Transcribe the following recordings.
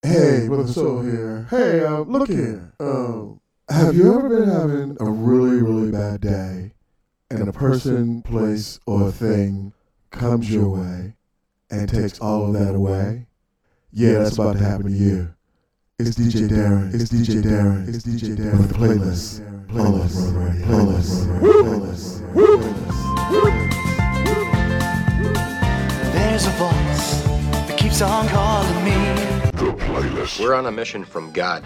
Hey, Brother Soul here. Hey, look here. Have you ever been having a really, really bad day and a person, place, or thing comes your way and takes all of that away? Yeah, that's about to happen to you. It's DJ Darren. It's DJ Darren. It's DJ Darren. With the playlist. There's a voice that keeps on calling me. The playlist. We're on a mission from God.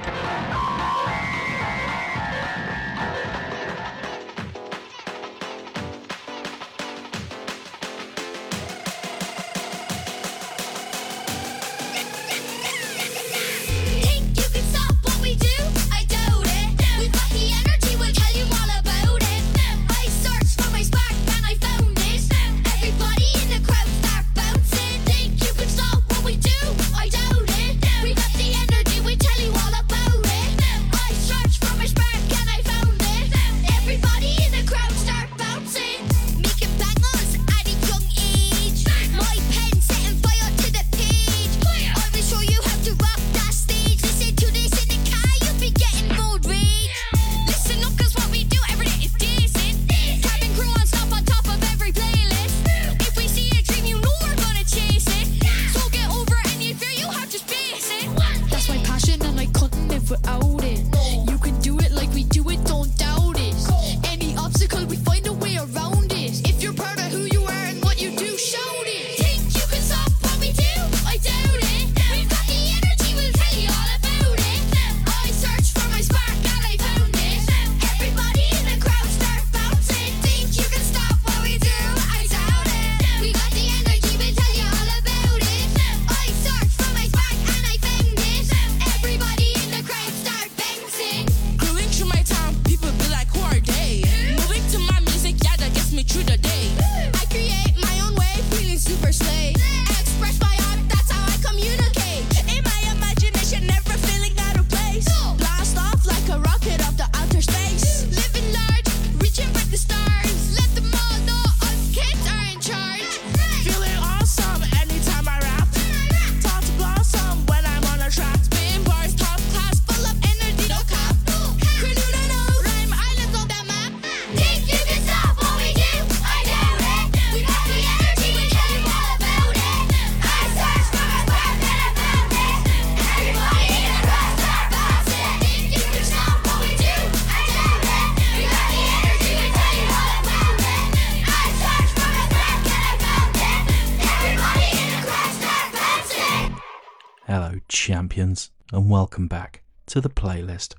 Hello, champions, and welcome back to the playlist.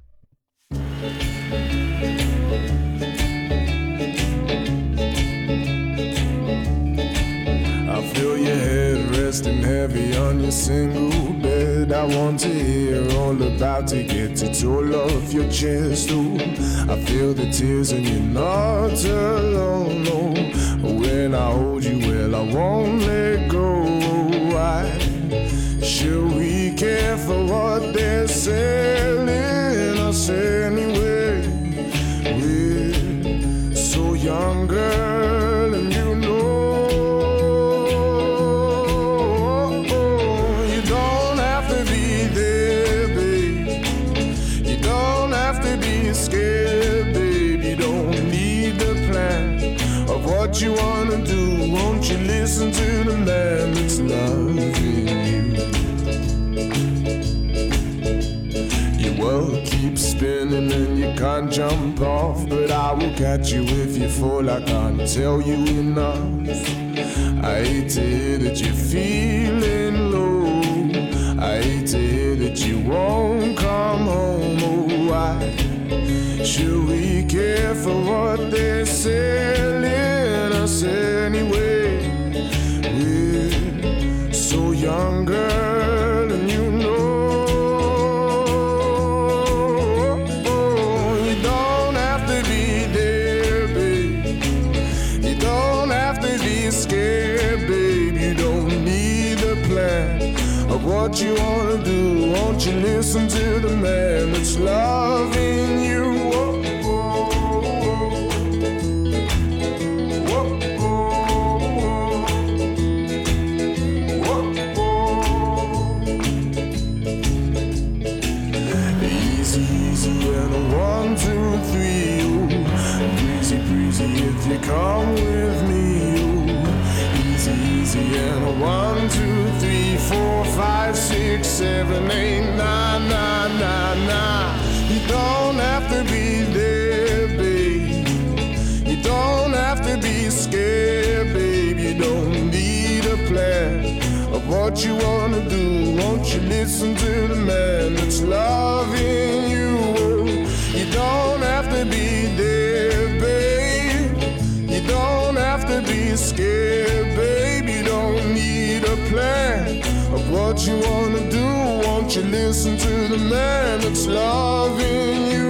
I feel your head resting heavy on your single bed. I want to hear all about to get it all off your chest. Ooh, I feel the tears and you're not alone. No, when I hold you, well, I won't let go. Should we care for what they're selling us anyway? We're so young, girl, and you know you don't have to be there, babe. You don't have to be scared, babe. You don't need the plan of what you wanna do. Won't you listen to the man that's loving you? Well, keep spinning and you can't jump off, but I will catch you if you fall. I can't tell you enough. I hate to hear that you're feeling low. I hate to hear that you won't come home. Oh, why should we care for what they're selling us anyway? We're so young, girl, and you know what you wanna do. Won't you listen to the man that's loving you? Whoa, whoa, whoa, whoa, whoa, whoa. three. Ooh, breezy, breezy, if you come with me. Ooh, easy, easy, and a 1, 2, 3, 4, 5, 6, 7, 8, 9, 9, 9, 9. You don't have to be there, babe. You don't have to be scared, babe. You don't need a plan of what you wanna do. Won't you listen to the man that's loving you? You don't have to be there, babe. You don't have to be scared, babe. You don't need a plan of what you wanna do. Won't you listen to the man that's loving you?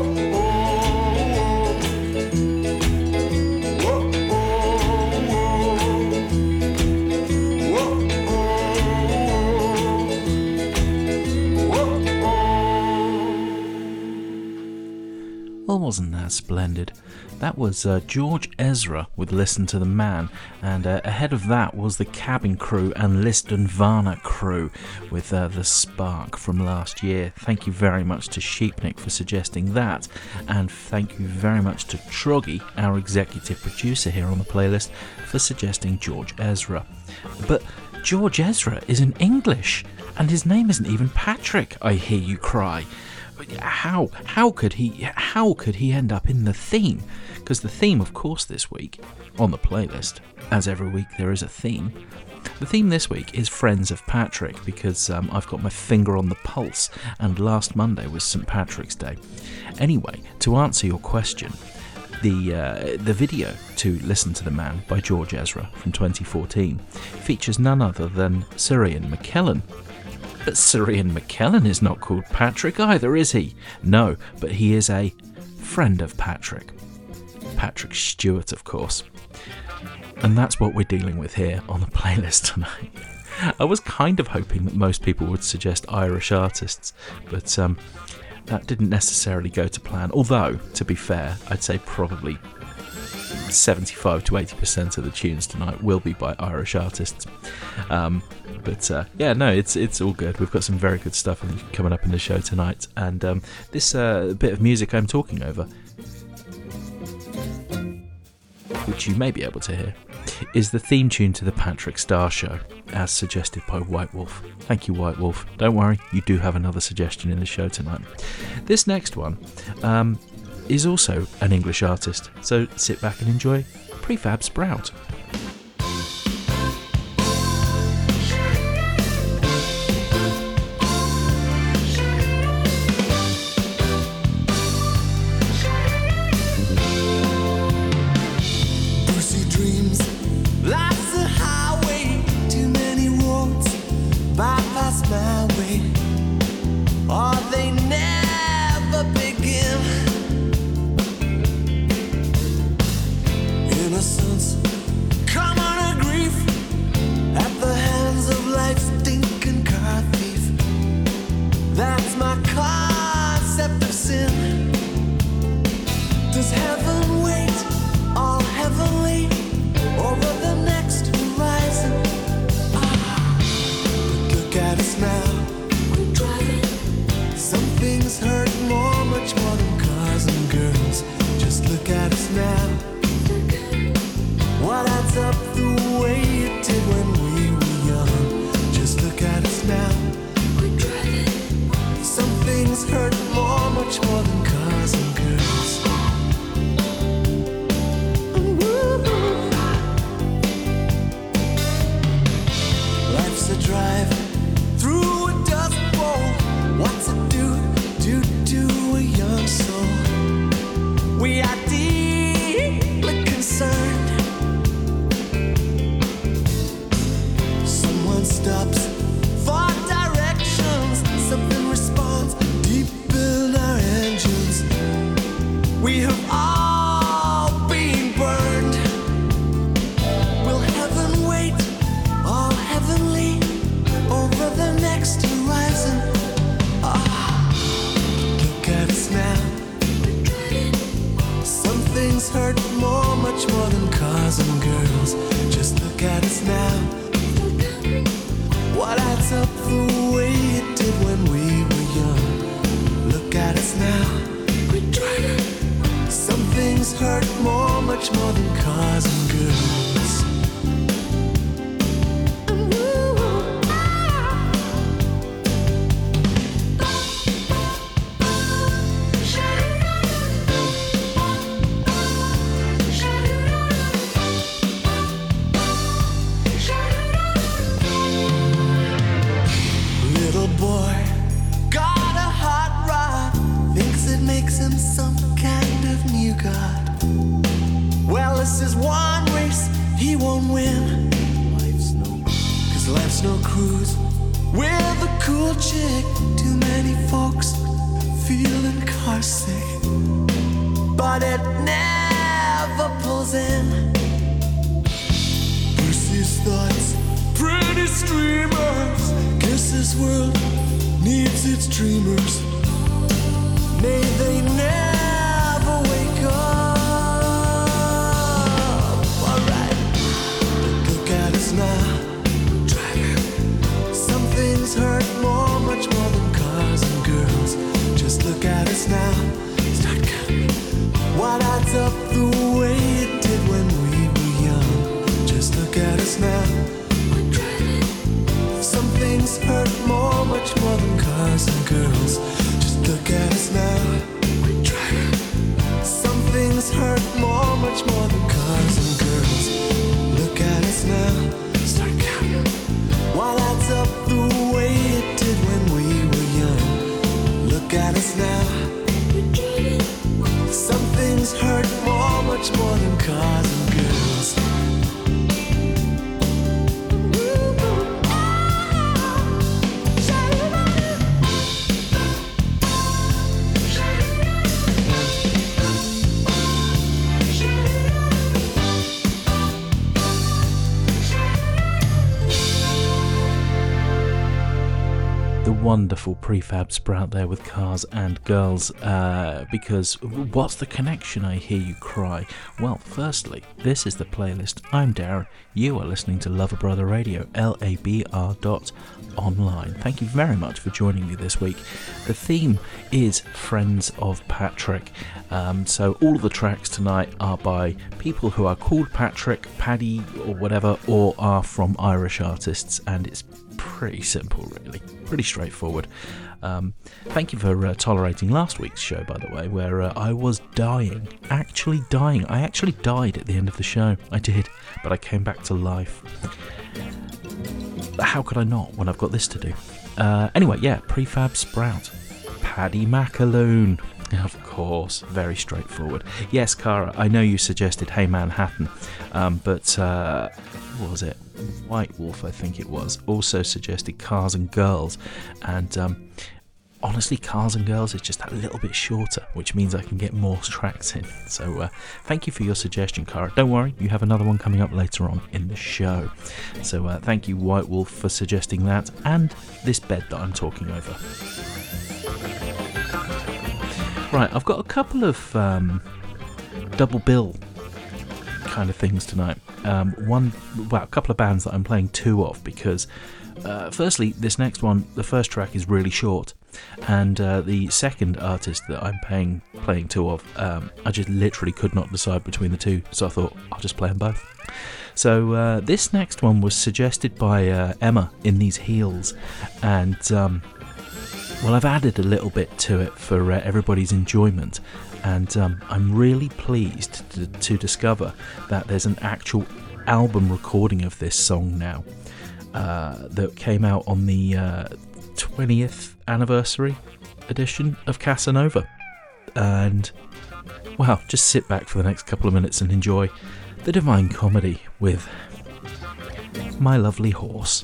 Well, wasn't that splendid? That was George Ezra with Listen to the Man, and ahead of that was the Cabin Crew and Liston Varna Crew with The Spark from last year. Thank you very much to Sheepnik for suggesting that, and thank you very much to Troggy, our executive producer here on the playlist, for suggesting George Ezra. But George Ezra is in English, and his name isn't even Patrick, I hear you cry. How could he end up in the theme? Because the theme, of course, this week on the playlist, as every week there is a theme. The theme this week is Friends of Patrick, because I've got my finger on the pulse, and last Monday was St. Patrick's Day. Anyway, to answer your question, the video to Listen to the Man by George Ezra from 2014 features none other than Sir Ian McKellen. But Sir Ian McKellen is not called Patrick either, is he? No, but he is a friend of Patrick. Patrick Stewart, of course. And that's what we're dealing with here on the playlist tonight. I was kind of hoping that most people would suggest Irish artists, but that didn't necessarily go to plan. Although, to be fair, I'd say probably 75 to 80% of the tunes tonight will be by Irish artists. Yeah, no, it's all good. We've got some very good stuff coming up in the show tonight, and this bit of music I'm talking over, which you may be able to hear, is the theme tune to the Patrick Star Show, as suggested by White Wolf. Thank you, White Wolf. Don't worry, you do have another suggestion in the show tonight. This next one is also an English artist, so sit back and enjoy Prefab Sprout. Stops for directions, something responds deep in our engine. is one race he won't win. Cause life's no cruise with a cool chick. Too many folks feeling car sick, but it never pulls in. Percy's thoughts, pretty streamers. Guess this world needs its dreamers. May they never wake up. Alright, look at us now. Some things hurt more, much more than cars and girls. Just look at us now. Start counting what adds up the way it did when we were young. Just look at us now. We're driving. Some things hurt more, much more than cars and girls. Just look at us now. We're driving. Some things hurt more, much more than cars and girls. Look at us now. Start counting what adds up the way it did when we were young. Look at us now. Some things hurt more, much more than cars and girls. Wonderful Prefab Sprout there with Cars and Girls, because what's the connection, I hear you cry? Well, firstly, this is the playlist. I'm Darren. You are listening to Lover Brother Radio, LABR.online. Thank you very much for joining me this week. The theme is Friends of Patrick. So all of the tracks tonight are by people who are called Patrick, Paddy, or whatever, or are from Irish artists, and it's pretty simple, really. Pretty straightforward. Thank you for tolerating last week's show, by the way, where I was dying. Actually dying. I actually died at the end of the show. I did, but I came back to life. How could I not when I've got this to do? Anyway, yeah, Prefab Sprout. Paddy McAloon. Of course, very straightforward. Yes, Cara, I know you suggested Hey Manhattan, but what was it? White Wolf, I think it was, also suggested Cars and Girls, and honestly, Cars and Girls is just a little bit shorter, which means I can get more tracks in. So thank you for your suggestion, Cara. Don't worry, you have another one coming up later on in the show. So thank you, White Wolf, for suggesting that, and this bed that I'm talking over. Right, I've got a couple of double bill kind of things tonight. A couple of bands that I'm playing two of, because firstly, this next one, the first track is really short, and the second artist that I'm playing two of, I just literally could not decide between the two, so I thought I'll just play them both. So this next one was suggested by Emma in These Heels, and well, I've added a little bit to it for everybody's enjoyment, and I'm really pleased to discover that there's an actual album recording of this song now that came out on the 20th anniversary edition of Casanova. And, well, just sit back for the next couple of minutes and enjoy the Divine Comedy with My Lovely Horse.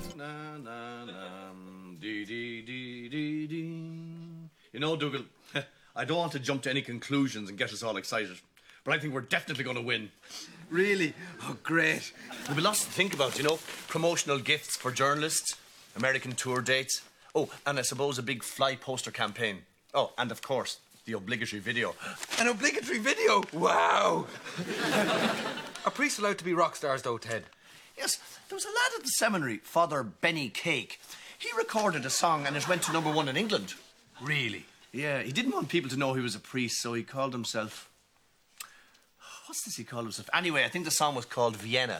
You know, Dougal, I don't want to jump to any conclusions and get us all excited, but I think we're definitely going to win. Really? Oh, great. There'll be lots to think about, you know. Promotional gifts for journalists, American tour dates. Oh, and I suppose a big fly poster campaign. Oh, and of course, the obligatory video. An obligatory video? Wow! Are priests allowed to be rock stars, though, Ted? Yes, there was a lad at the seminary, Father Benny Cake. He recorded a song and it went to #1 in England. Really? Yeah, he didn't want people to know he was a priest, so he called himself... What's this he called himself? Anyway, I think the song was called Vienna.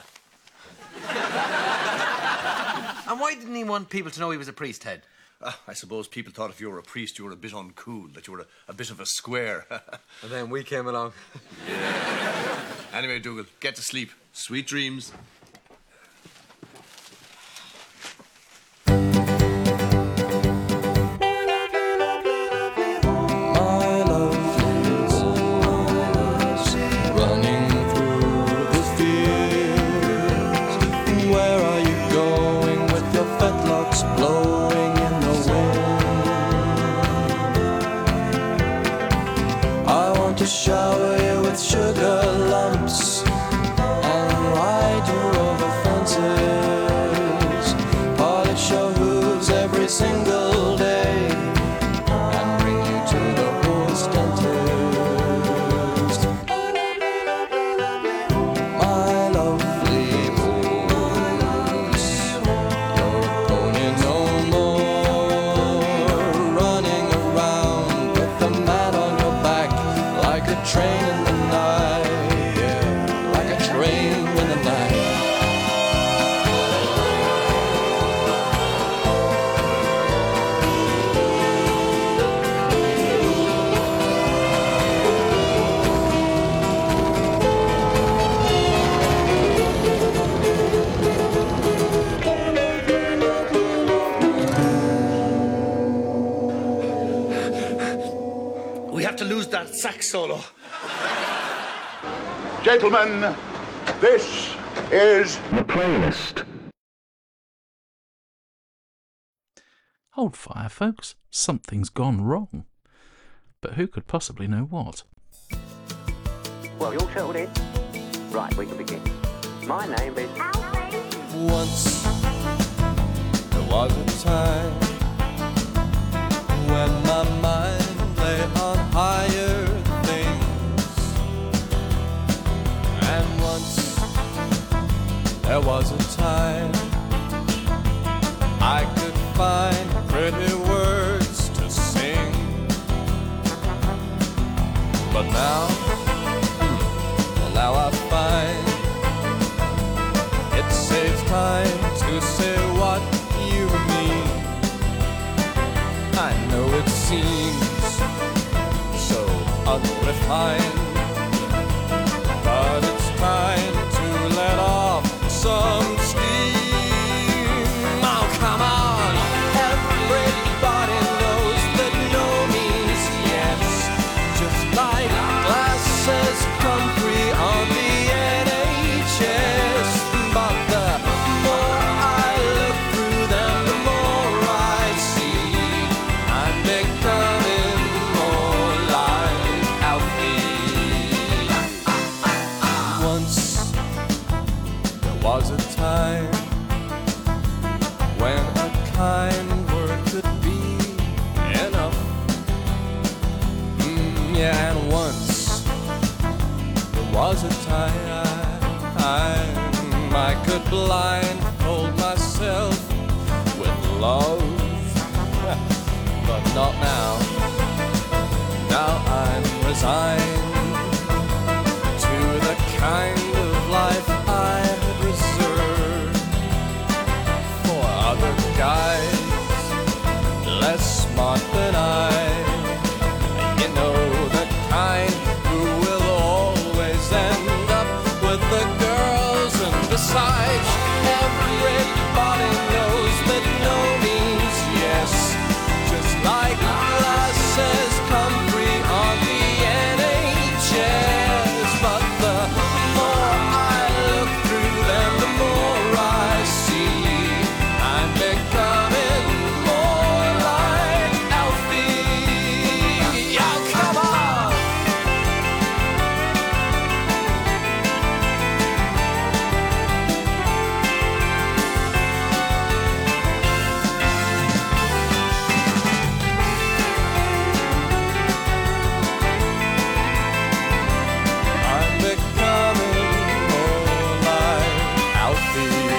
And why didn't he want people to know he was a priest, Ted? I suppose people thought if you were a priest, you were a bit uncool, that you were a bit of a square. And then we came along. Yeah. Anyway, Dougal, get to sleep. Sweet dreams. Running through shower you with sugar lumps and ride you over fences. Polish your hooves every single day and bring you to the horse dentist. My lovely horse, your pony no more, running around with the man on your back like a train in the night, yeah, like a train in the night. We have to lose that sax solo. Gentlemen, this is The playlist. Hold fire, folks. Something's gone wrong. But who could possibly know what? Well, you all settled in? Right, we can begin. My name is... Once there was a time when my mind lay on higher things, and once there was a time I could find pretty words to sing, but now, well, now I find it saves time to say what you mean. I know it seems so unrefined, but it's time to let off some steam. Oh, come on! Everybody knows that no means yes. Just like glasses come free on the NHS. But the more I look through them, the more I see I'm becoming more like Alfie. Once there was a time when a kind word could be enough. Yeah, and once there was a time I could blindfold myself with love, but not now. Now I'm resigned to the kind of life I had reserved for other guys less smart than I. You know, the kind who will always end up with the girls, and besides, everybody knows that no means yes. Just like glasses come free on the NHS. But the more I look through them, the more I see I'm becoming more like Alfie. Oh, come on! I'm becoming more like Alfie.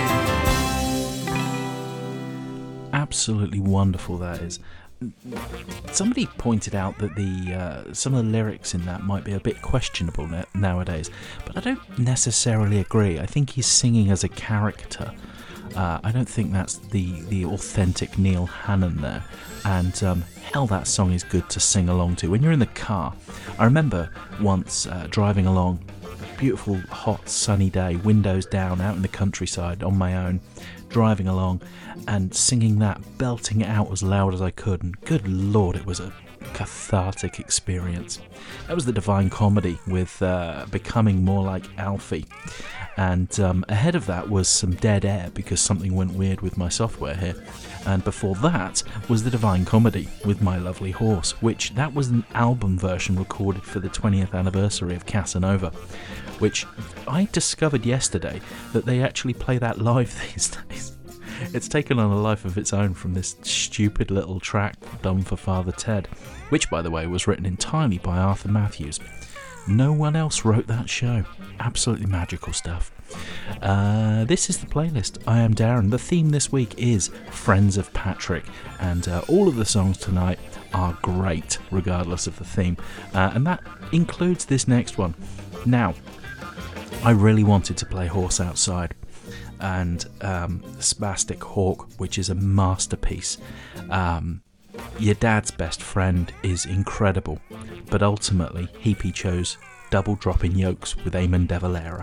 Absolutely wonderful that is. Somebody pointed out that some of the lyrics in that might be a bit questionable nowadays, but I don't necessarily agree. I think he's singing as a character. I don't think that's the authentic Neil Hannon there. And hell, that song is good to sing along to when you're in the car. I remember once driving along, a beautiful hot sunny day, windows down, out in the countryside on my own, driving along and singing that, belting it out as loud as I could, and good lord, it was a cathartic experience. That was the Divine Comedy with Becoming More Like Alfie, and ahead of that was some Dead Air because something went weird with my software here, and before that was the Divine Comedy with My Lovely Horse, which that was an album version recorded for the 20th anniversary of Casanova, which I discovered yesterday that they actually play that live these days. It's taken on a life of its own from this stupid little track done for Father Ted, which, by the way, was written entirely by Arthur Matthews. No one else wrote that show. Absolutely magical stuff. This is the playlist. I am Darren. The theme this week is Friends of Patrick, and all of the songs tonight are great, regardless of the theme, and that includes this next one. Now, I really wanted to play Horse Outside, and Spastic Hawk, which is a masterpiece. Your Dad's Best Friend is incredible, but ultimately Heapy chose Double Dropping Yolks with Eamon de Valera.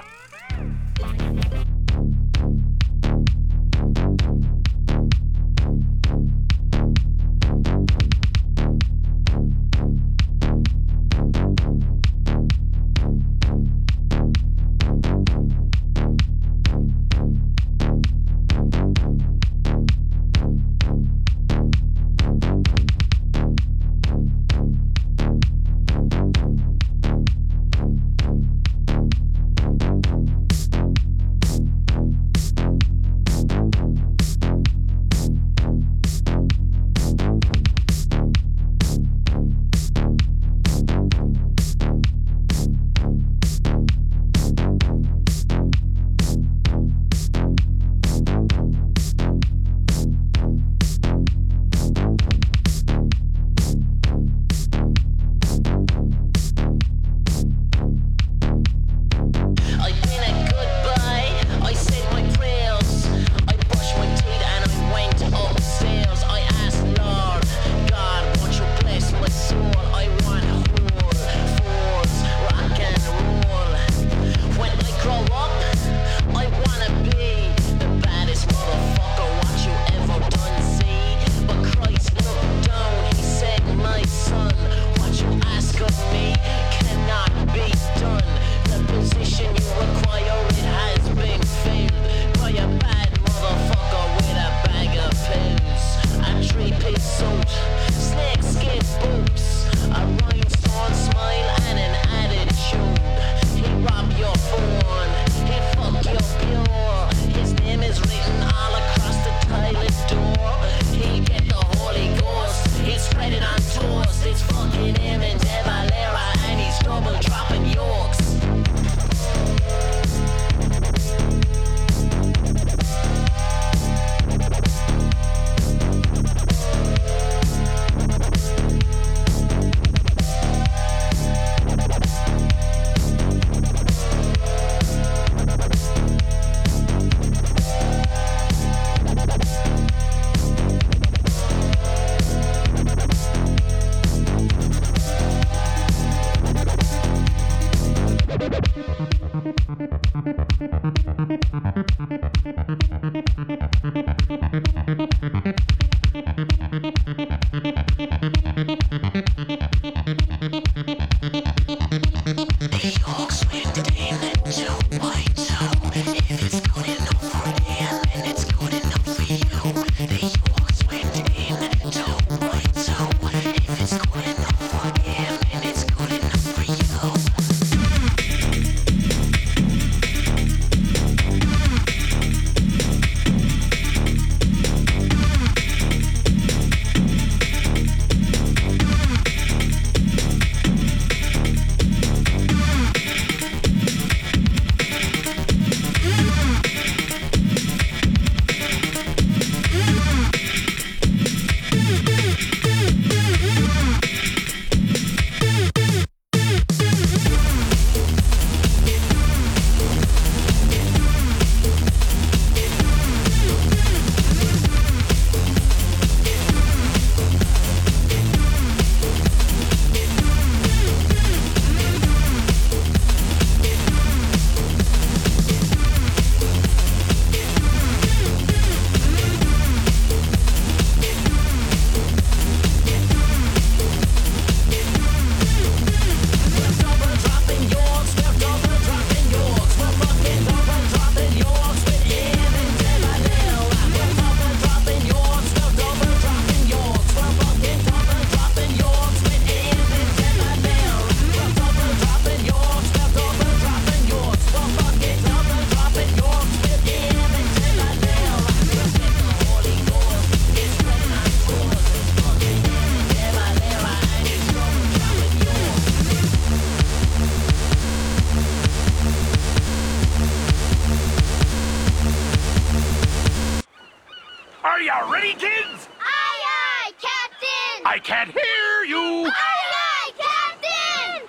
I can't hear you! Aye, Captain!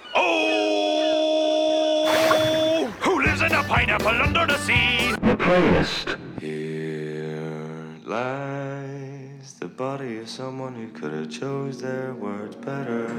Oh! Who lives in a pineapple under the sea? The playlist. Here lies the body of someone who could have chose their words better.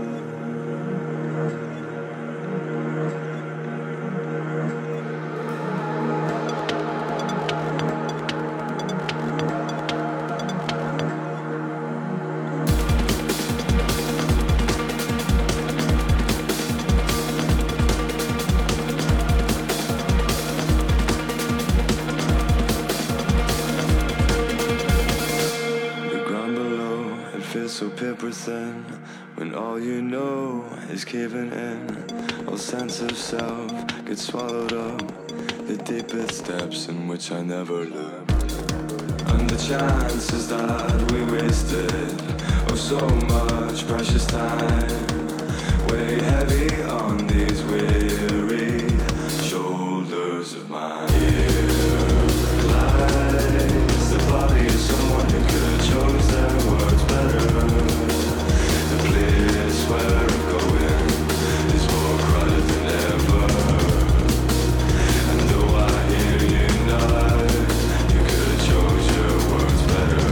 So paper thin, when all you know is caving in, all sense of self gets swallowed up, the deepest depths in which I never lived. And the chances that we wasted, oh so much precious time, weigh heavy on these weary shoulders of mine. Here lies the body of someone who could have chose their words better. The place where I'm going is more crowded than ever. And though I hear you nod, you could have chose your words better.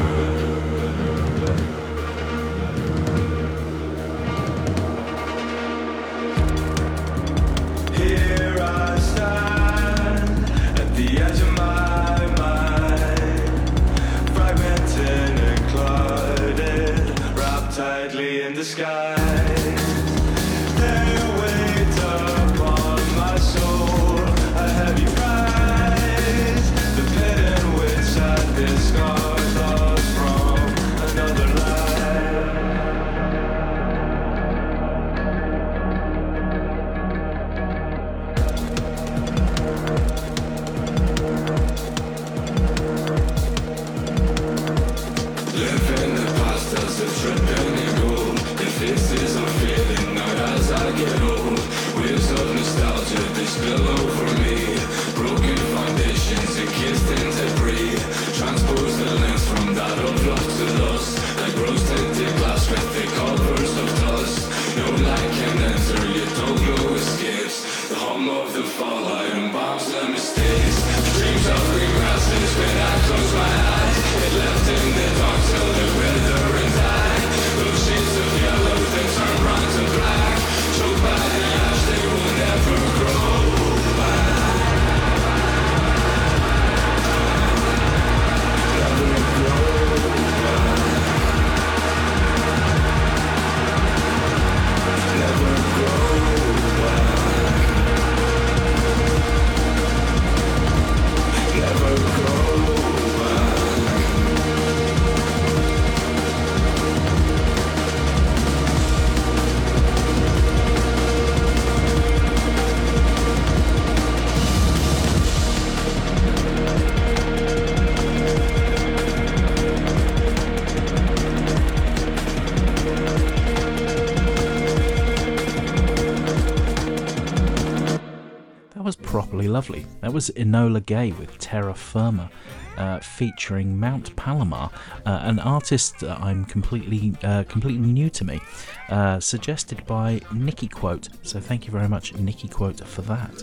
Here I stand at the edge of my mind, fragmented and clouded, wrapped tightly in the sky. They wait upon my soul, a heavy prize, the pit in which I discard thoughts from another life. Live in the past as a tripping eagle. The faces are fading out as I get old. Waves of nostalgia, they spill over me. Broken foundations encased in debris. Transpose the lens from that of love to lust. Like rose-tinted glass with the covers of dust. No light can enter, yet no escapes. The hum of the fallout embalms the mistakes. Dreams of green grasses when I close my eyes. It left in the dark till they wither and die. Those shades of yellow then turn round to black. Choked by the ash, they will never grow back. Never grow back. Never grow back. Never grow back. That was properly lovely. That was Enola Gay with Terra Firma, featuring Mount Palomar, an artist I'm completely new to me, suggested by Nikki Quote. So thank you very much, Nikki Quote, for that.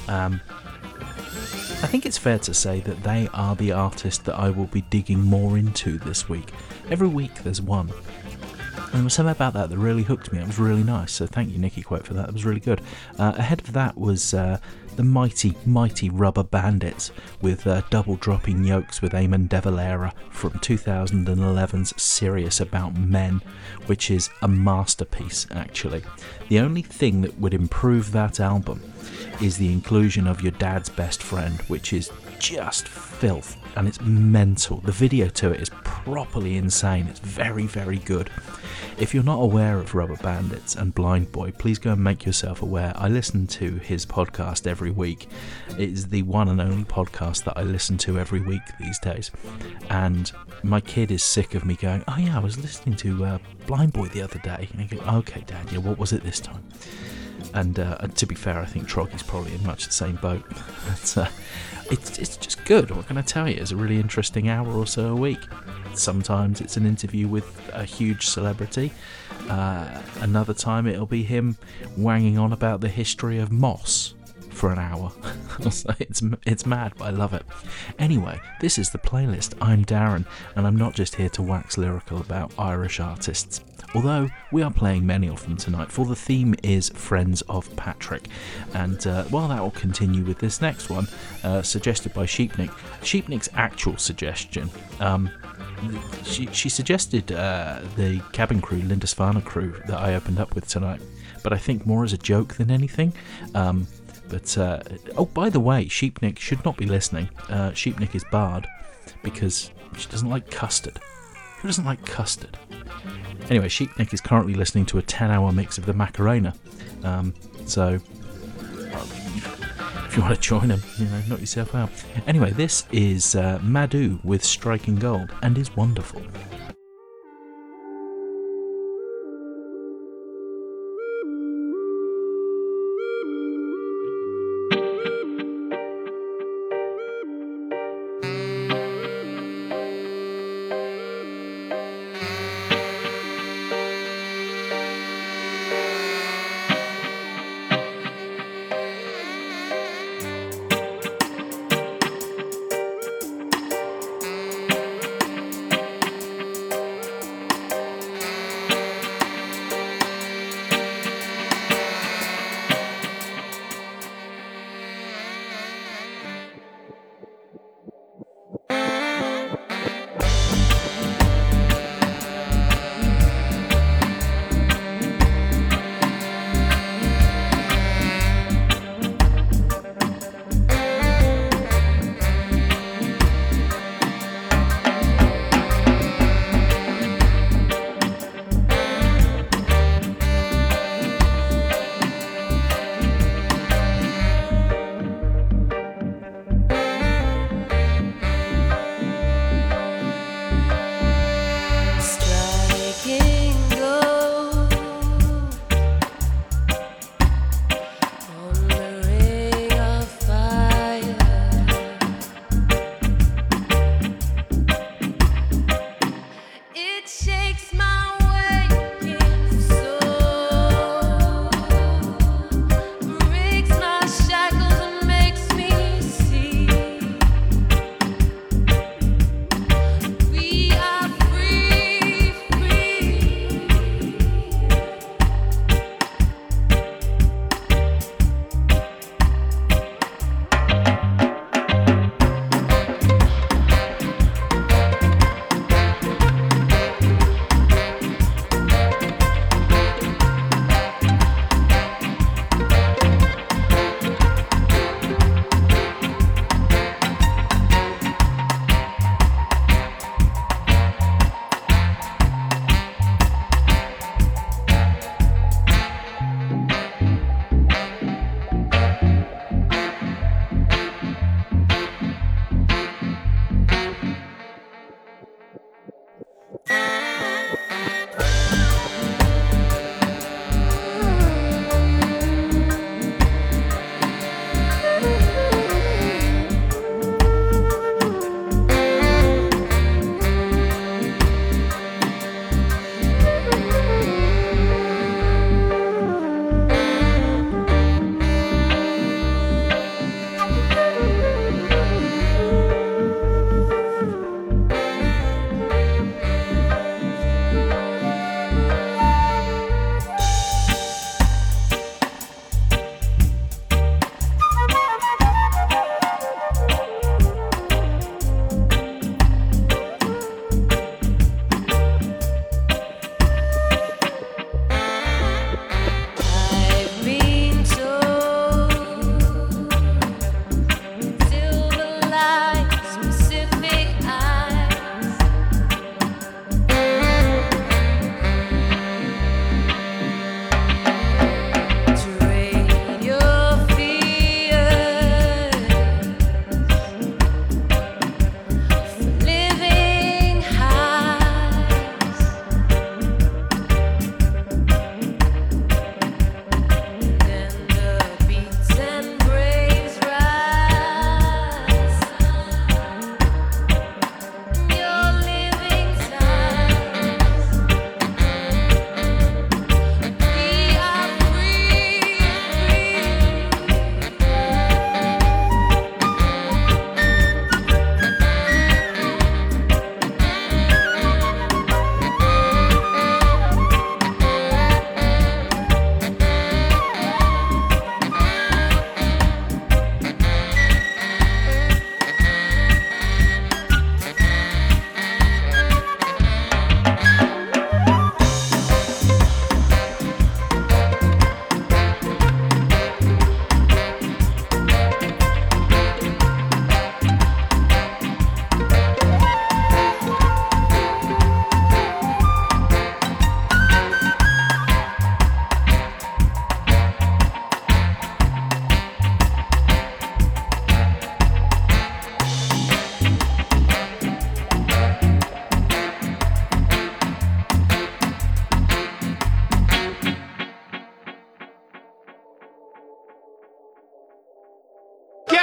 I think it's fair to say that they are the artist that I will be digging more into this week. Every week there's one. And there was something about that really hooked me. It was really nice. So thank you, Nikki Quote, for that. That was really good. Ahead of that was the mighty Rubber Bandits with Double Dropping Yokes with Eamon de Valera from 2011's Serious About Men, which is a masterpiece, actually. The only thing that would improve that album is the inclusion of Your Dad's Best Friend, which is just filth and it's mental. The video to it is properly insane. It's very, very good. If you're not aware of Rubber Bandits and Blind Boy, please go and make yourself aware. I listen to his podcast every week. It is the one and only podcast that I listen to every week these days. And my kid is sick of me going, oh yeah, I was listening to Blind Boy the other day. And I go, okay, Dad, yeah, what was it this time? And to be fair, I think Troggy's probably in much the same boat. But, it's just good. What can I tell you? It's a really interesting hour or so a week. Sometimes it's an interview with a huge celebrity. Another time it'll be him wanging on about the history of moss for an hour. So it's mad, but I love it. Anyway, this is the playlist. I'm Darren, and I'm not just here to wax lyrical about Irish artists, although we are playing many of them tonight, for the theme is Friends of Patrick. And while that will continue with this next one, suggested by Sheepnik. Sheepnik's actual suggestion, she suggested the Cabin Crew, Lindisfarne crew, that I opened up with tonight, but I think more as a joke than anything. Oh, by the way, Sheepnik should not be listening. Sheepnik is barred because she doesn't like custard. Who doesn't like custard? Anyway, Sheepnik is currently listening to a 10-hour mix of the Macarena. So, if you want to join him, knock yourself out. Anyway, this is Madhu with Striking Gold, and is wonderful.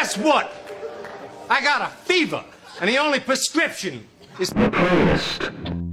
guess what? I got a fever, and the only prescription is the playlist.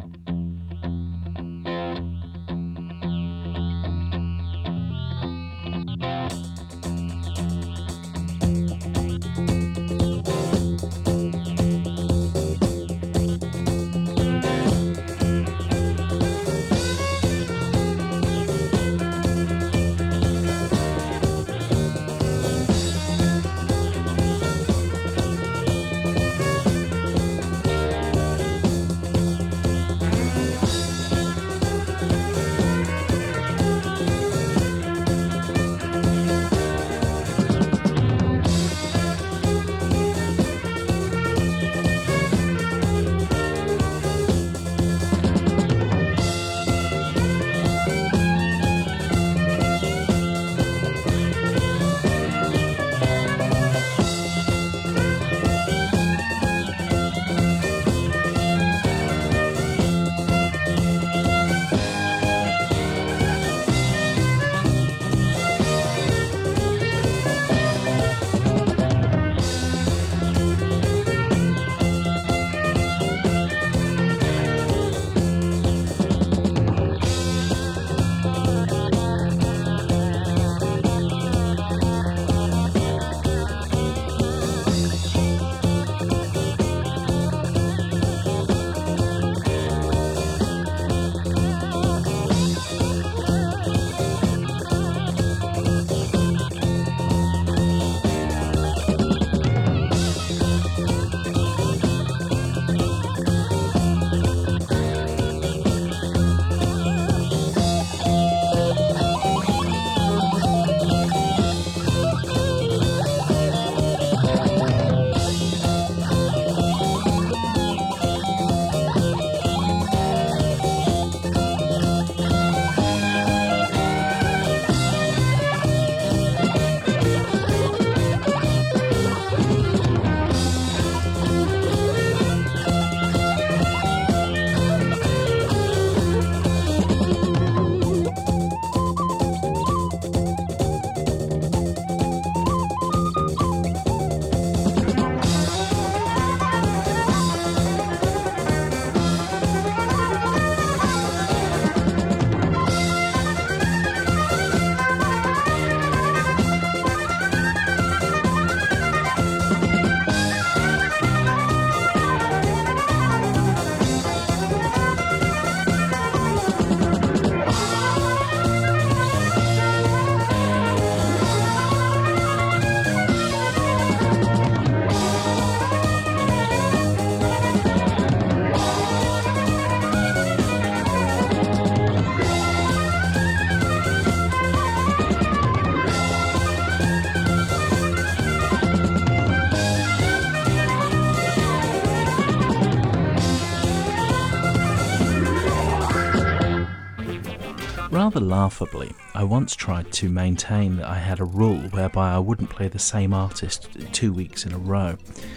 Rather laughably, I once tried to maintain that I had a rule whereby I wouldn't play the same artist 2 weeks in a row,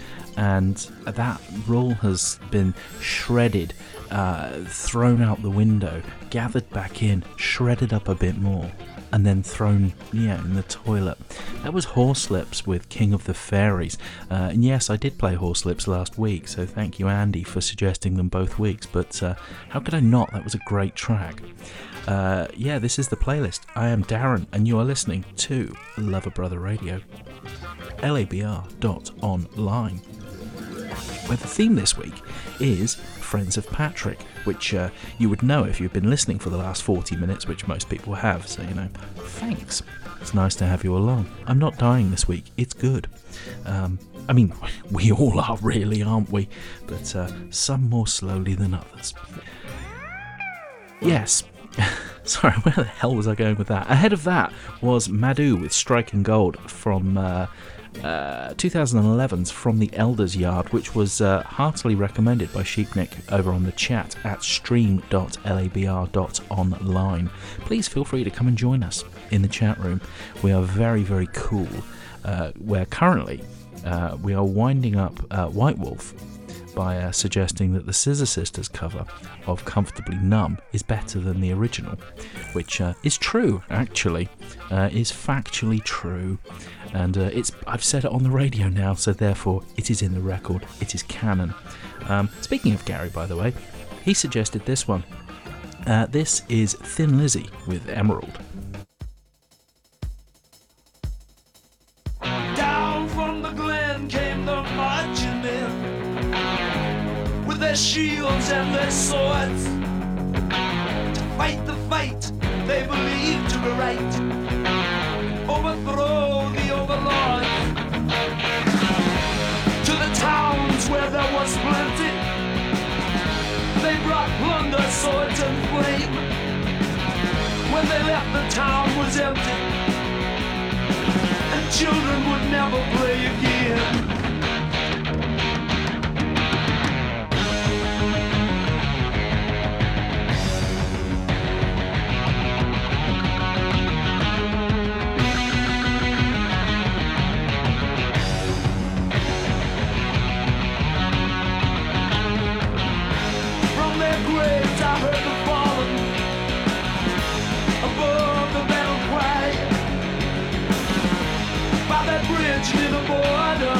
and that rule has been shredded, thrown out the window, gathered back in, shredded up a bit more, and then thrown, in the toilet. That was Horselips with King of the Fairies. And yes, I did play Horselips last week, so thank you, Andy, for suggesting them both weeks. But how could I not? That was a great track. This is the playlist. I am Darren, and you are listening to Lover Brother Radio. LABR.online. Where the theme this week is Friends of Patrick, which you would know if you've been listening for the last 40 minutes, which most people have, so thanks. It's nice to have you along. I'm not dying this week, it's good. We all are really, aren't we? But some more slowly than others. Yes. Sorry, where the hell was I going with that? Ahead of that was Madhu with Striking Gold from 2011's From the Elder's Yard, which was heartily recommended by Sheepnik over on the chat at stream.labr.online. Please feel free to come and join us in the chat room. We are very, very cool. Where currently we are winding up White Wolf, by suggesting that the Scissor Sisters cover of Comfortably Numb is better than the original, which is true, actually, is factually true. And I've said it on the radio now, so therefore it is in the record, it is canon. Speaking of Gary, by the way, he suggested this one. This is Thin Lizzy with Emerald. Down from the glen came the marching men with their shields and their swords to fight the fight they believed to be right, overthrow the overlords. To the towns where there was plenty, they brought plunder, swords and flame. When they left, the town was empty, and children would never play again. From their graves I heard the fallen above the battle cry. By that bridge near the border,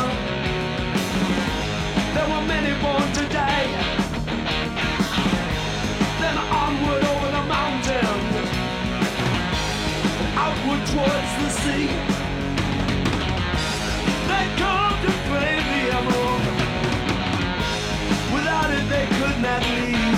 there were many born to die. Then onward over the mountain, and outward towards the sea. They come to claim the emerald. Without it they could not leave.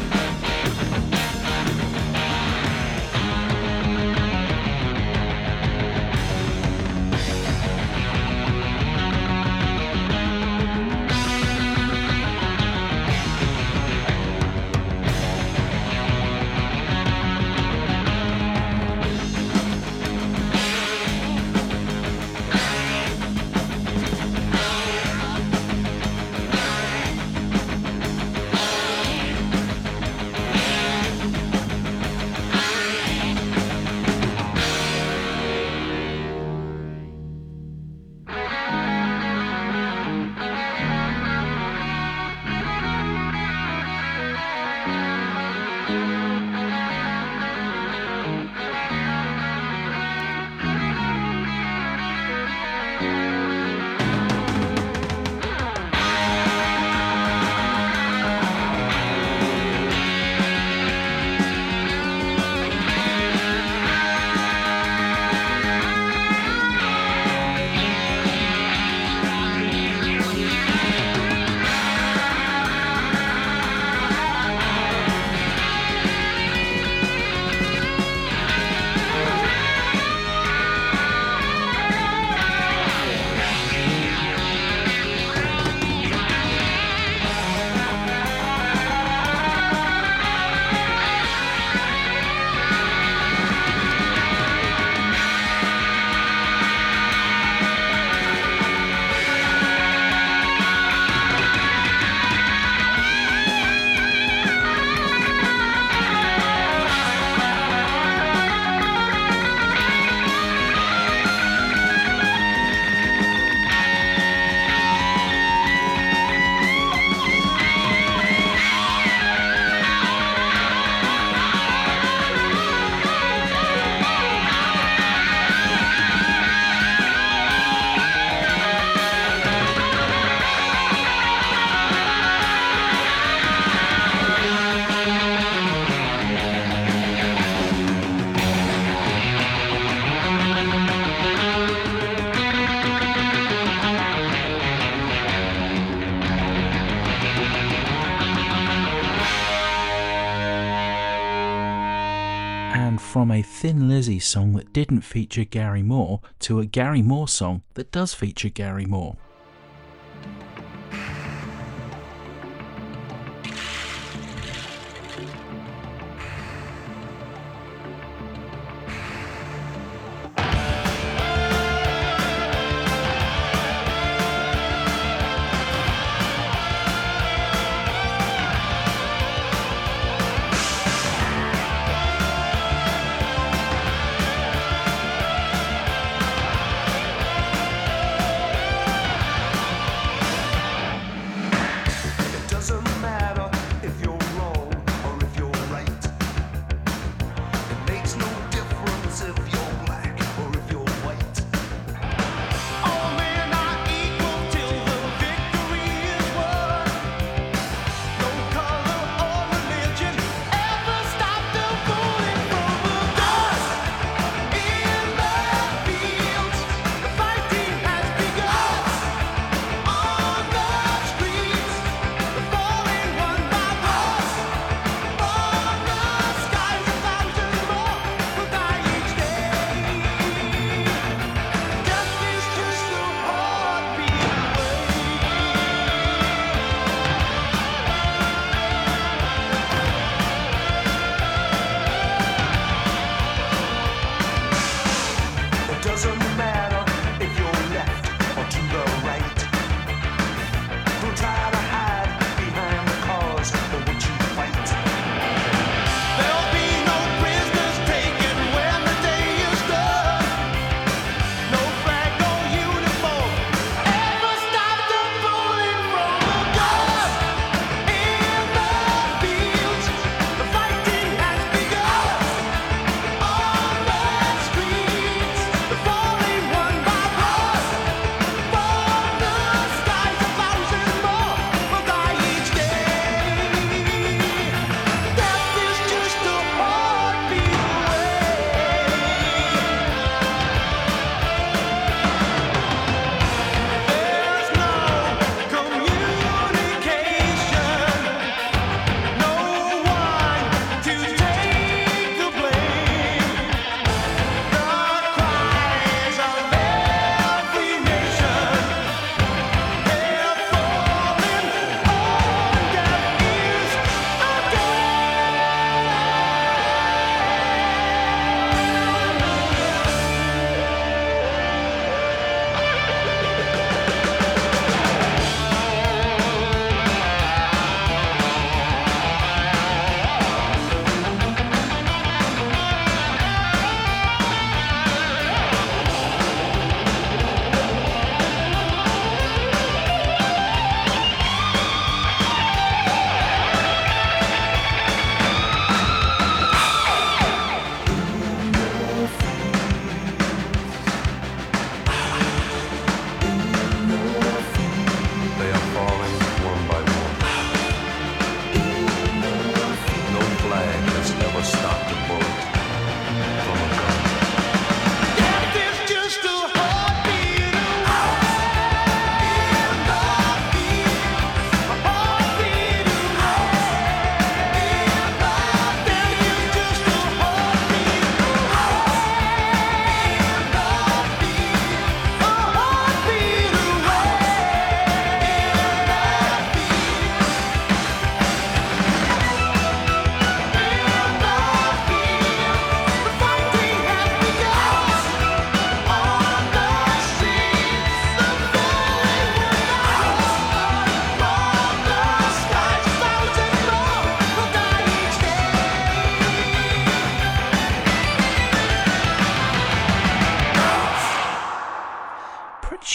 From a Thin Lizzy song that didn't feature Gary Moore to a Gary Moore song that does feature Gary Moore.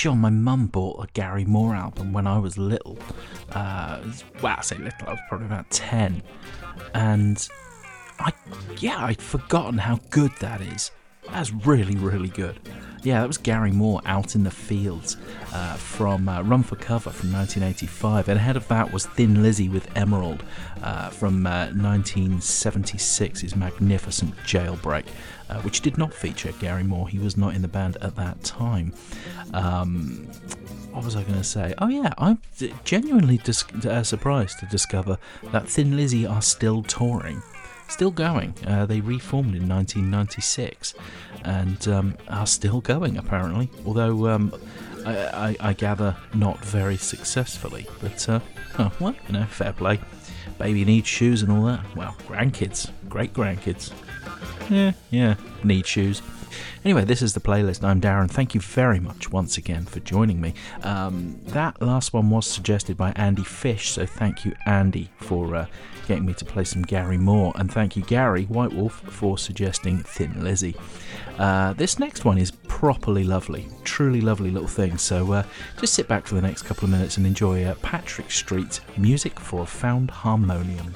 sure my mum bought a Gary Moore album when I was little. Well, I say little, I was probably about 10. And I'd forgotten how good that is. That's really, really good. Yeah, that was Gary Moore, Out in the Fields, from Run for Cover from 1985. And ahead of that was Thin Lizzy with Emerald from 1976, his magnificent Jailbreak, which did not feature Gary Moore. He was not in the band at that time. What was I going to say? Oh yeah, I'm genuinely surprised to discover that Thin Lizzy are still touring. Still going. They reformed in 1996 and are still going, apparently. Although I gather not very successfully. But, well, fair play. Baby needs shoes and all that. Well, grandkids. Great grandkids. Yeah, need shoes. Anyway, this is the playlist. I'm Darren. Thank you very much once again for joining me. That last one was suggested by Andy Fish, so thank you, Andy, for getting me to play some Gary Moore, and thank you, Gary White Wolf, for suggesting Thin Lizzy. This next one is properly lovely, truly lovely little thing, so just sit back for the next couple of minutes and enjoy Patrick Street, Music for a Found Harmonium.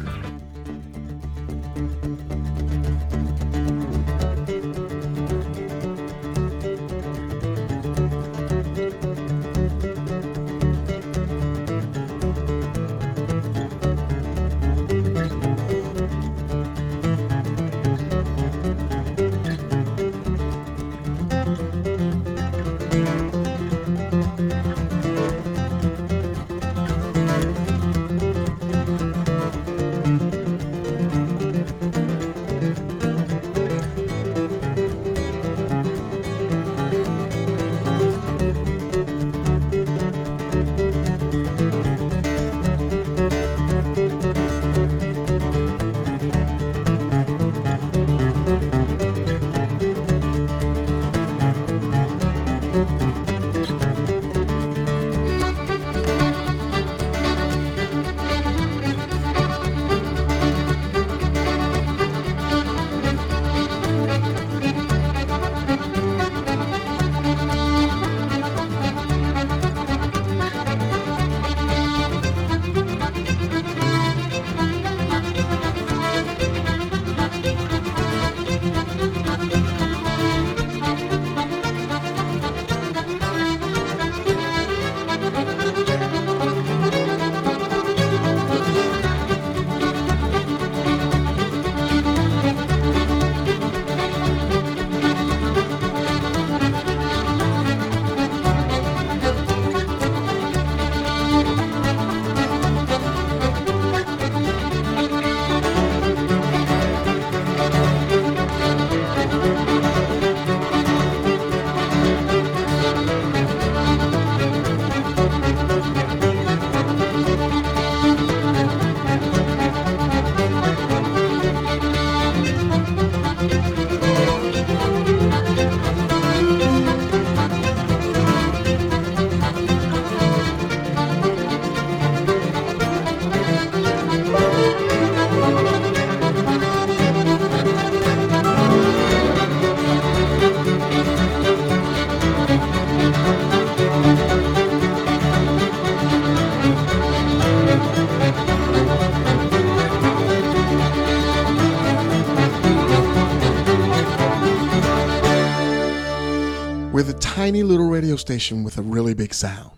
We're the tiny little radio station with a really big sound.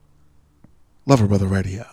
Lover Brother Radio.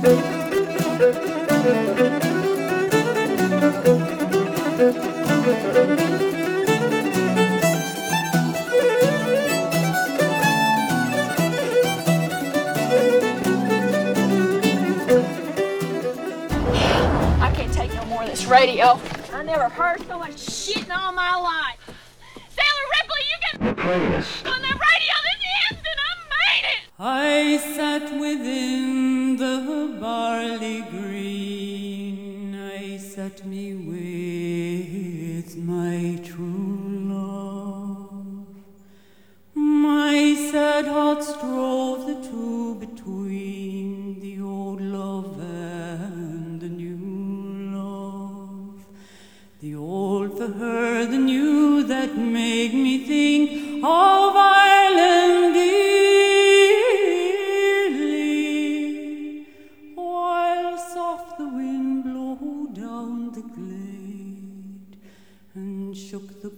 I can't take no more of this radio. I never heard so much shit in all my life. Sailor Ripley, you can play this on the radio this instant. I made it. I sat within the barley green. I sat me with my true love. My sad heart strove the two between the old love and the new love. The old for her, the new that made me think of Ireland dearly, while soft the wind blew down the glade and shook the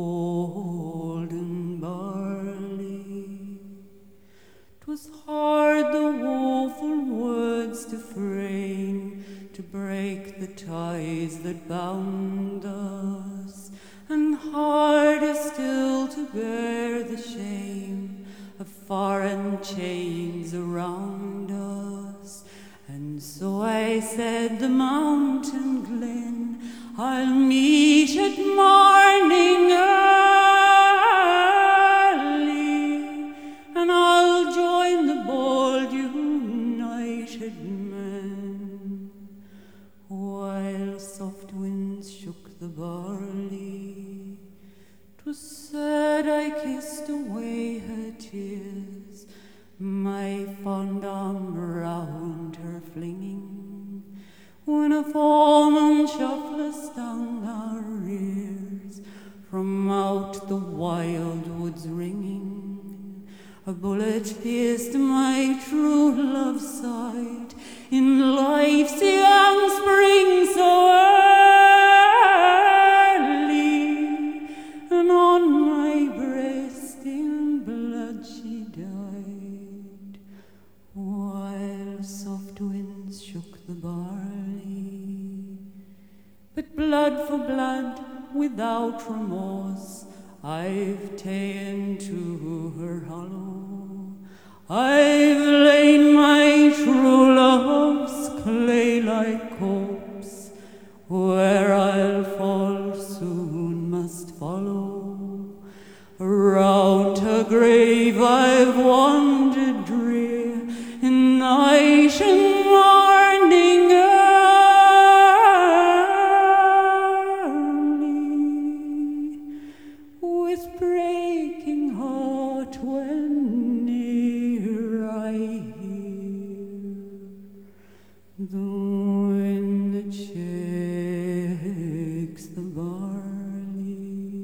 golden barley. 'Twas hard the woeful words to frame, to break the ties that bound us, and harder still to bear the shame of foreign chains around us. And so I said, the mountain glen I'll meet at morning early, and I'll join the bold united men, while soft winds shook the barley. 'Twas sad I kissed away her tears, my fond arm round her flinging, when a foeman shuffler stung our ears from out the wild woods ringing. A bullet pierced my true love's side in life's young spring so early, and on my breast in blood she died, while soft winds shook the barley. But blood for blood, without remorse, I've ta'en to her hollow. I've lain my true love's clay-like corpse, where I'll fall soon must follow. Around her grave I've wandered drear, in night and morning early, with breaking heart when near I hear the wind that shakes the barley.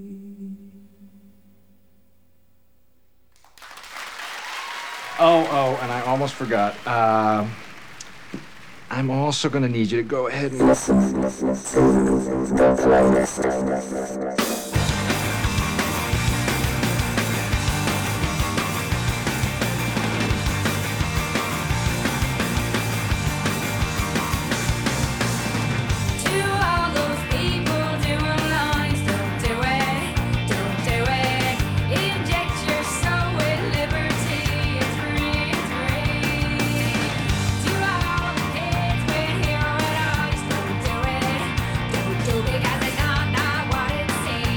Oh, and I almost forgot. I'm also going to need you to go ahead and listen to the playlist. Because it's not what it seems.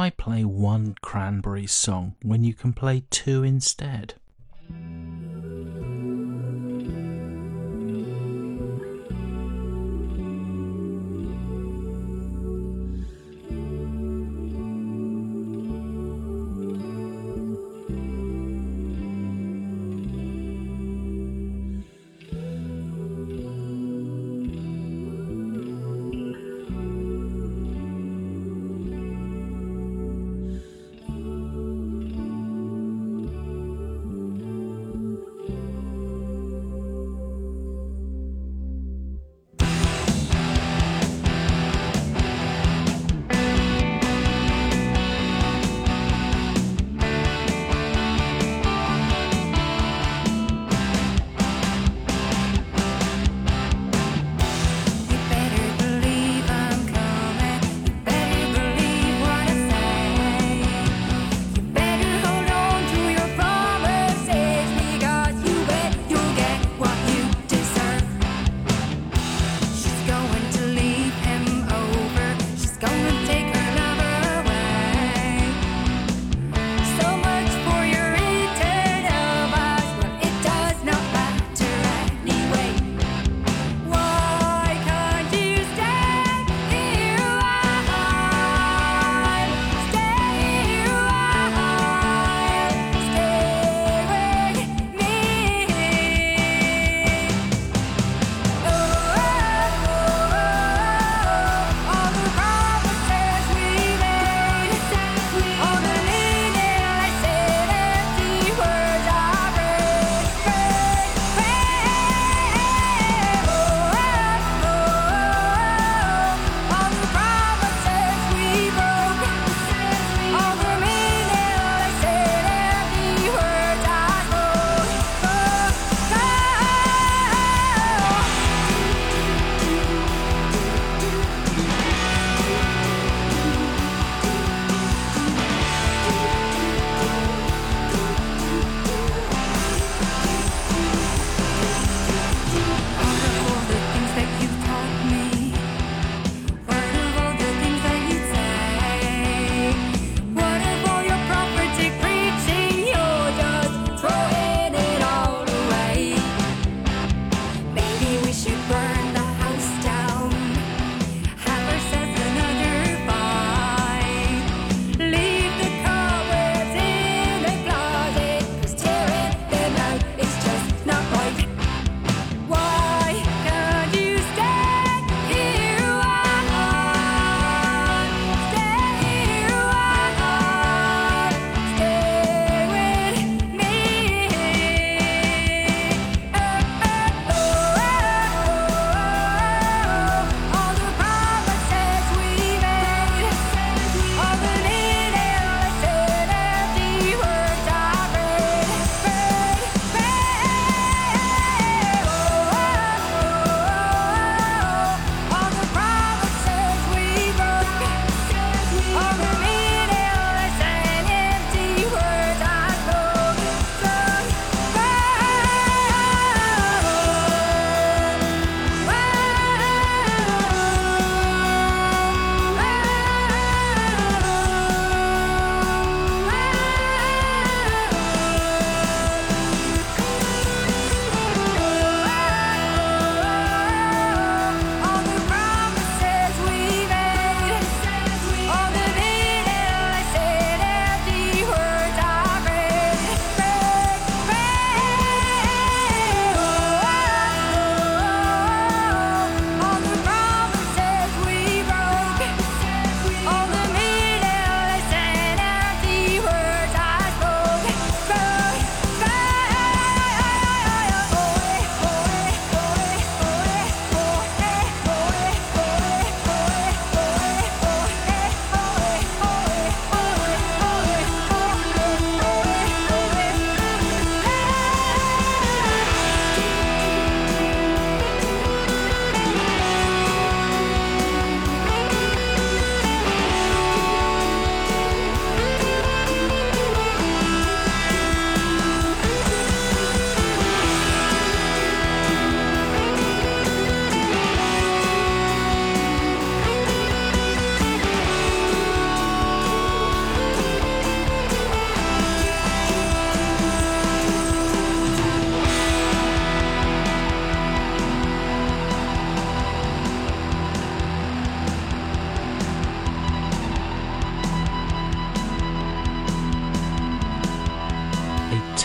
why play one Cranberries song when you can play two instead?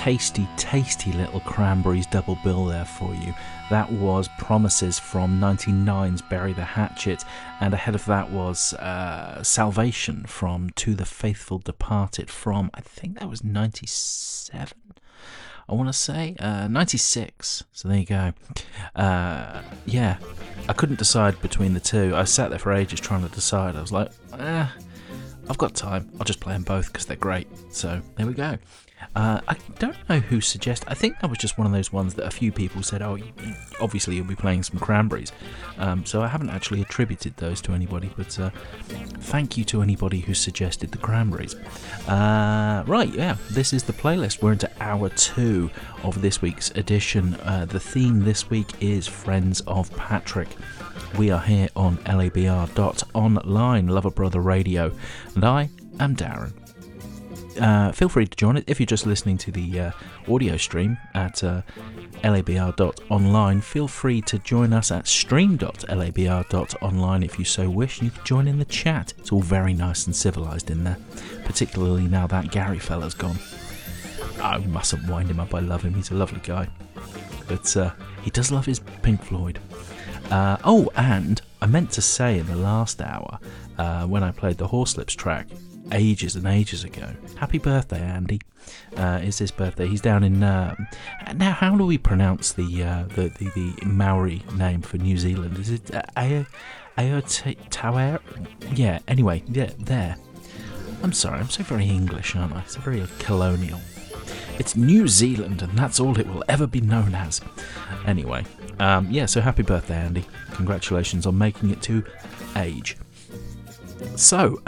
tasty, tasty little Cranberries double bill there for you. That was Promises from 99's Bury the Hatchet, and ahead of that was Salvation from To the Faithful Departed from, I think that was 97, I want to say, 96, so there you go. Yeah, I couldn't decide between the two. I sat there for ages trying to decide. I was like, I've got time, I'll just play them both because they're great. So there we go. I don't know who suggested. I think that was just one of those ones that a few people said, oh, obviously you'll be playing some Cranberries. So I haven't actually attributed those to anybody, but thank you to anybody who suggested the Cranberries. Right, yeah, this is the playlist. We're into hour 2 of this week's edition. The theme this week is Friends of Patrick. We are here on labr.online, Lover Brother Radio, and I am Darren. Feel free to join it if you're just listening to the audio stream at labr.online. Feel free to join us at stream.labr.online if you so wish. You can join in the chat. It's all very nice and civilised in there, particularly now that Gary fella's gone. I mustn't wind him up, I love him, he's a lovely guy, but he does love his Pink Floyd. And I meant to say in the last hour, when I played the Horslips track ages and ages ago, happy birthday, Andy. It's his birthday. He's down in now, how do we pronounce the Maori name for New Zealand? Is it Aotearoa? Yeah, anyway, yeah, there. I'm sorry, I'm so very English, aren't I? So very colonial. It's New Zealand, and that's all it will ever be known as. Anyway, so happy birthday, Andy. Congratulations on making it to age. So,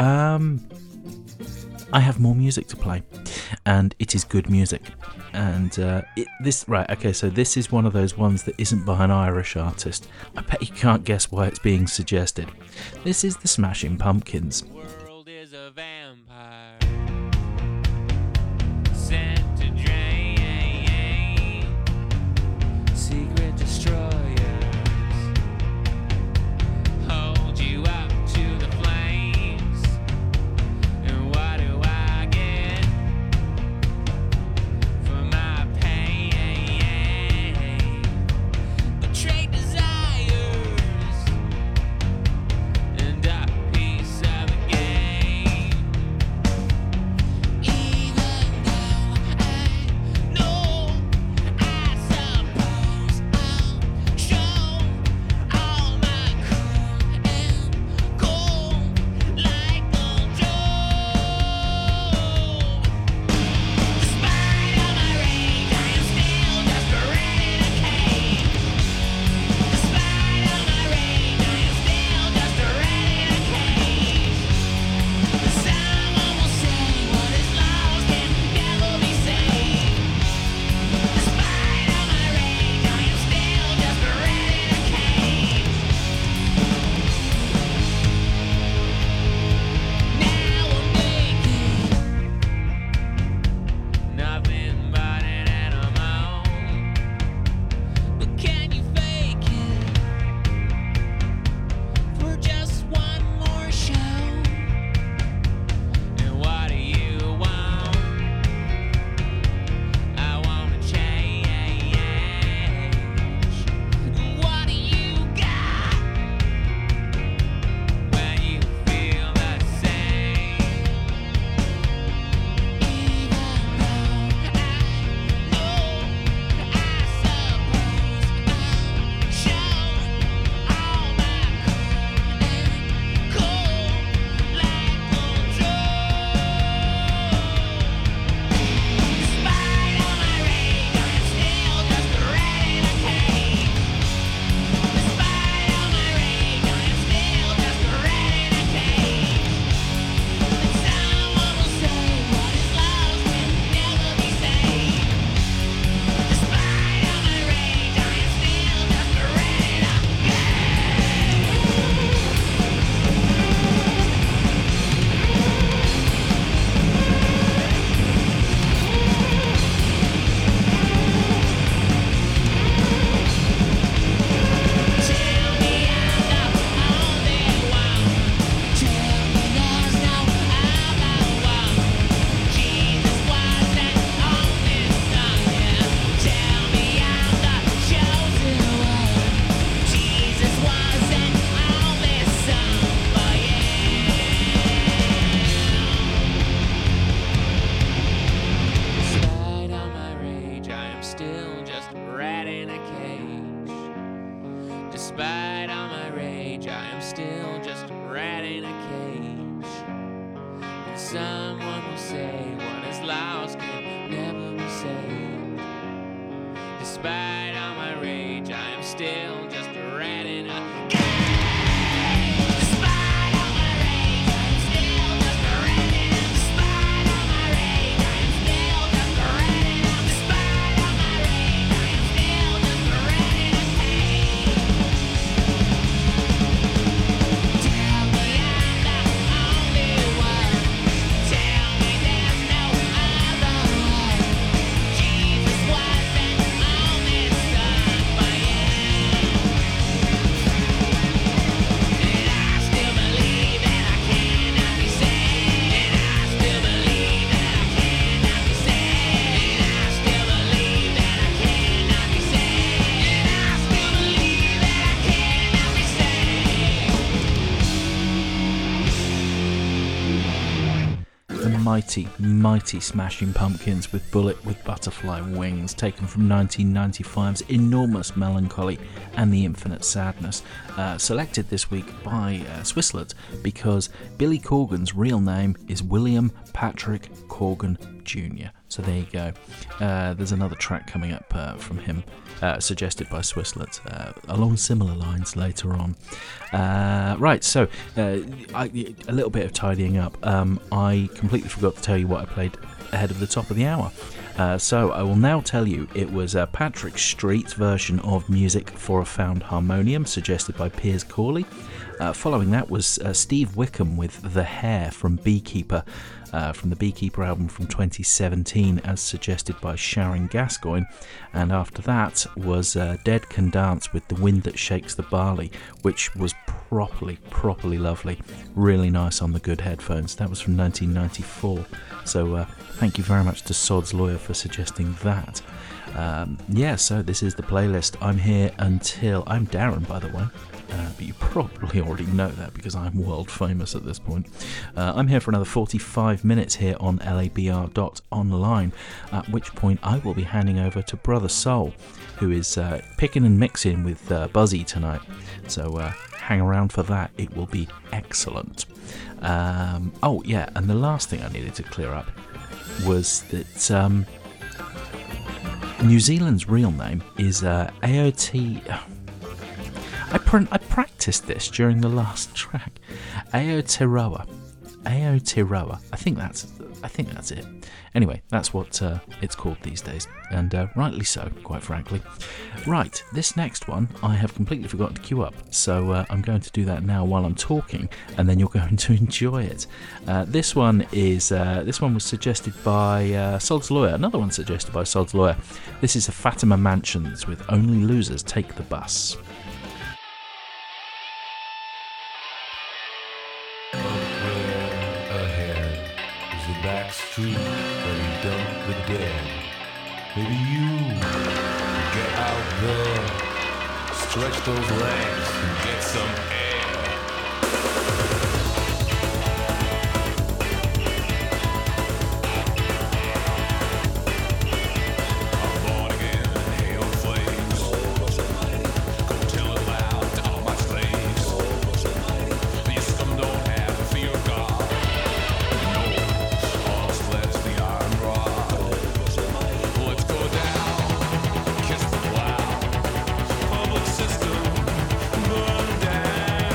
I have more music to play, and it is good music. And so this is one of those ones that isn't by an Irish artist. I bet you can't guess why it's being suggested. This is the Smashing Pumpkins. The world is a vampire sent to drain secret destroyers. Hold you up to the flames, and what do I get for my pain? Betrayed desires and a piece of the game. someone will say what is lost can never be saved. Despite all my rage, I am still just a rat in a mighty Smashing Pumpkins with Bullet with Butterfly Wings, taken from 1995's Enormous Melancholy and the Infinite Sadness, selected this week by Swisslet because Billy Corgan's real name is William Patrick Corgan Jr. So there you go. There's another track coming up from him, suggested by Swisslet, along similar lines later on. Right, so a little bit of tidying up. I completely forgot to tell you what I played ahead of the top of the hour. So I will now tell you it was Patrick Street's version of Music for a Found Harmonium, suggested by Piers Corley. Following that was Steve Wickham with The Hair from Beekeeper, from the Beekeeper album from 2017, as suggested by Sharon Gascoigne. And after that was Dead Can Dance with The Wind That Shakes the Barley, which was properly lovely. Really nice on the good headphones. That was from 1994. So thank you very much to Sod's Lawyer for suggesting that. So this is the playlist. I'm here until... I'm Darren, by the way. But you probably already know that because I'm world famous at this point. I'm here for another 45 minutes here on labr.online, at which point I will be handing over to Brother Soul, who is picking and mixing with Buzzy tonight. So hang around for that. It will be excellent. And the last thing I needed to clear up was that New Zealand's real name is Aotearoa. I practiced this during the last track. Aotearoa. I think that's it. Anyway, that's what it's called these days, and rightly so, quite frankly. Right, this next one I have completely forgotten to queue up, so I'm going to do that now while I'm talking, and then you're going to enjoy it. This one was suggested by Sod's Lawyer. Another one suggested by Sod's Lawyer. This is the Fatima Mansions with Only Losers Take the Bus. Back street where you dump the dead. Maybe you get out there, stretch those legs and get some air. I'm born again, hail flames. Go tell it loud to all my slaves. These scum don't have a fear of God. System burn down.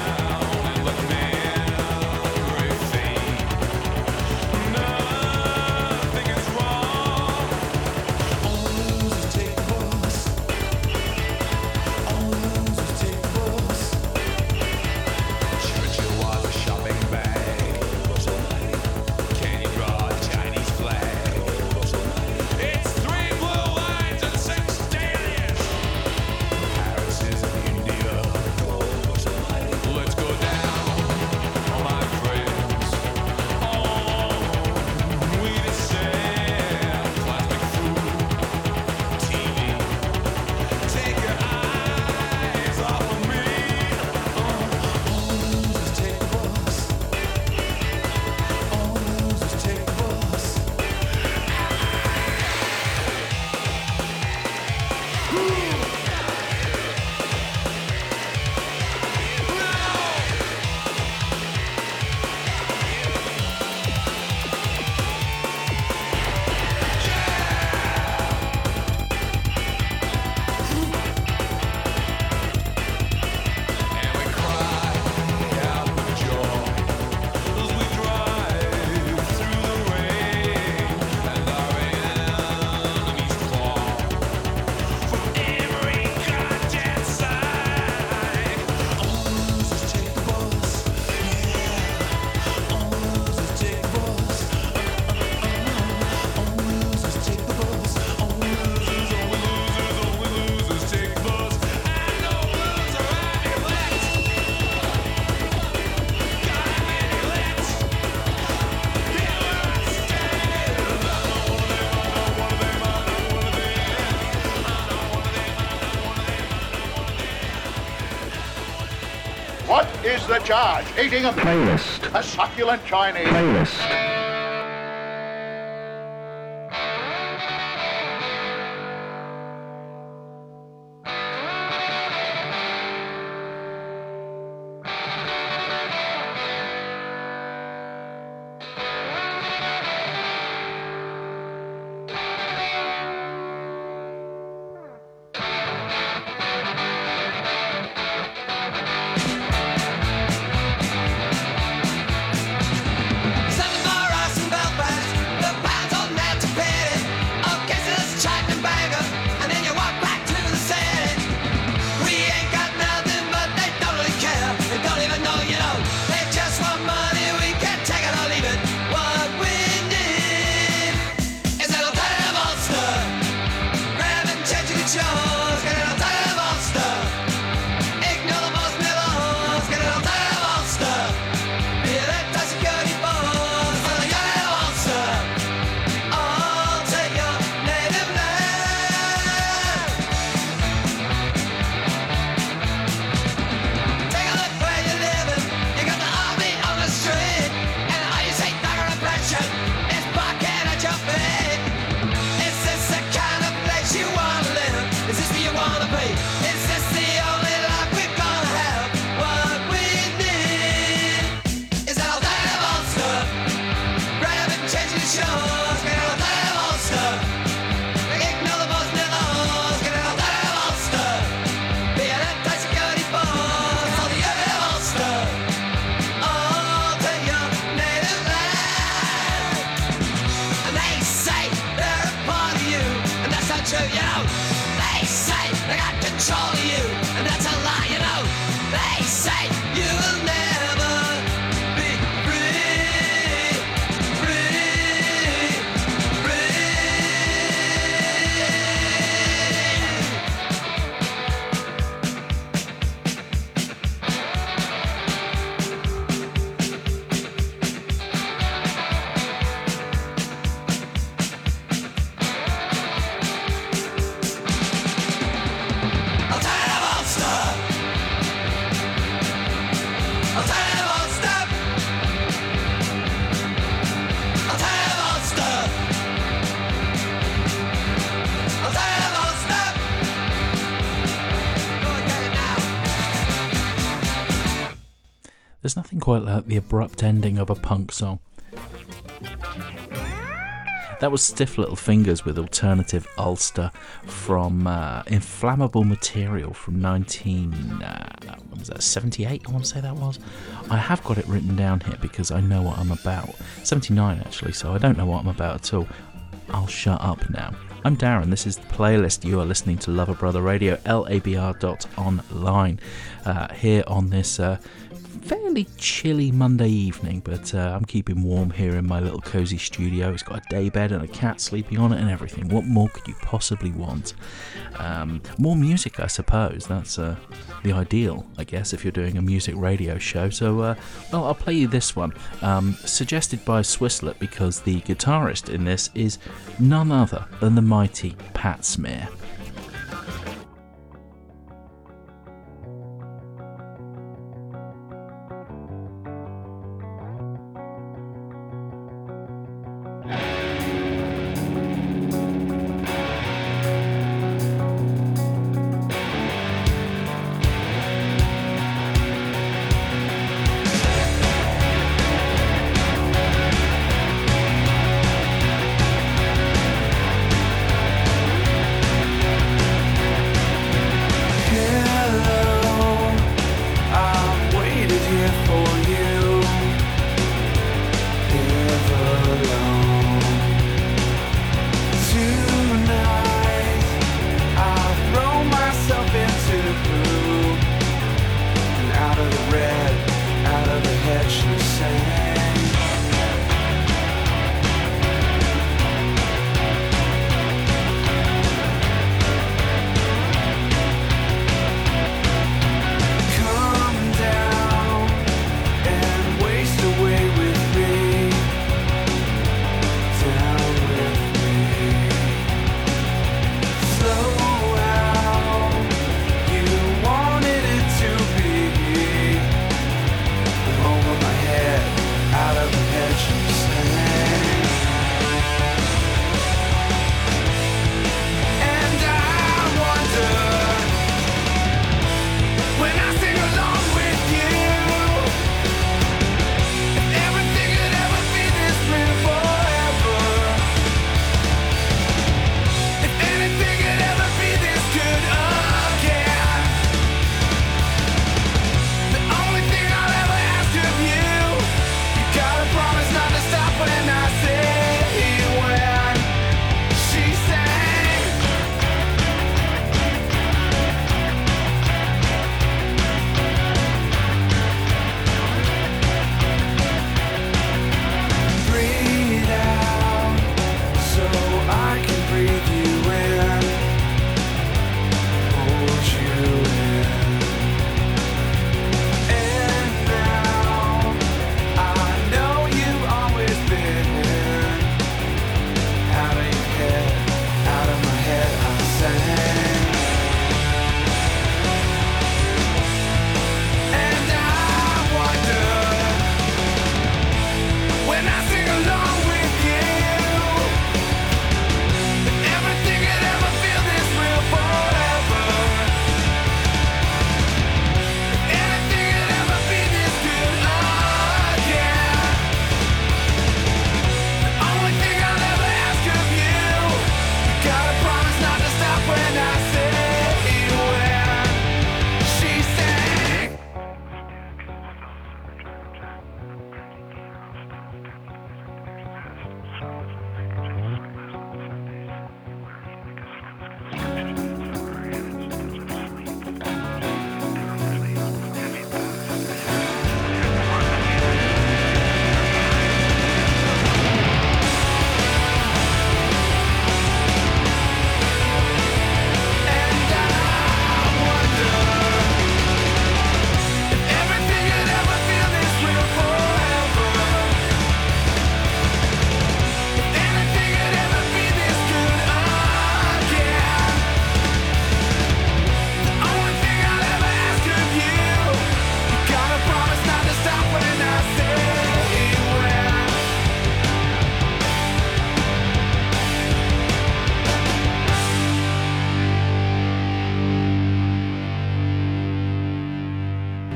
What's the charge? Eating a Playlist. A succulent Chinese. Playlist. There's nothing quite like the abrupt ending of a punk song. That was Stiff Little Fingers with Alternative Ulster from Inflammable Material from 1978, I want to say that was. I have got it written down here because I know what I'm about. 79 actually, so I don't know what I'm about at all. I'll shut up now. I'm Darren, this is the playlist. You are listening to Lover Brother Radio, labr.online, here on this fairly chilly Monday evening, but I'm keeping warm here in my little cosy studio. It's got a day bed and a cat sleeping on it and everything. What more could you possibly want? More music, I suppose. That's the ideal, I guess, if you're doing a music radio show. So, well, I'll play you this one, suggested by Swisslet, because the guitarist in this is none other than the mighty Pat Smear.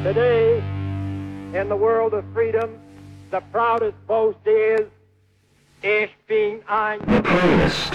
Today, in the world of freedom, the proudest boast is, Ich bin ein Communist.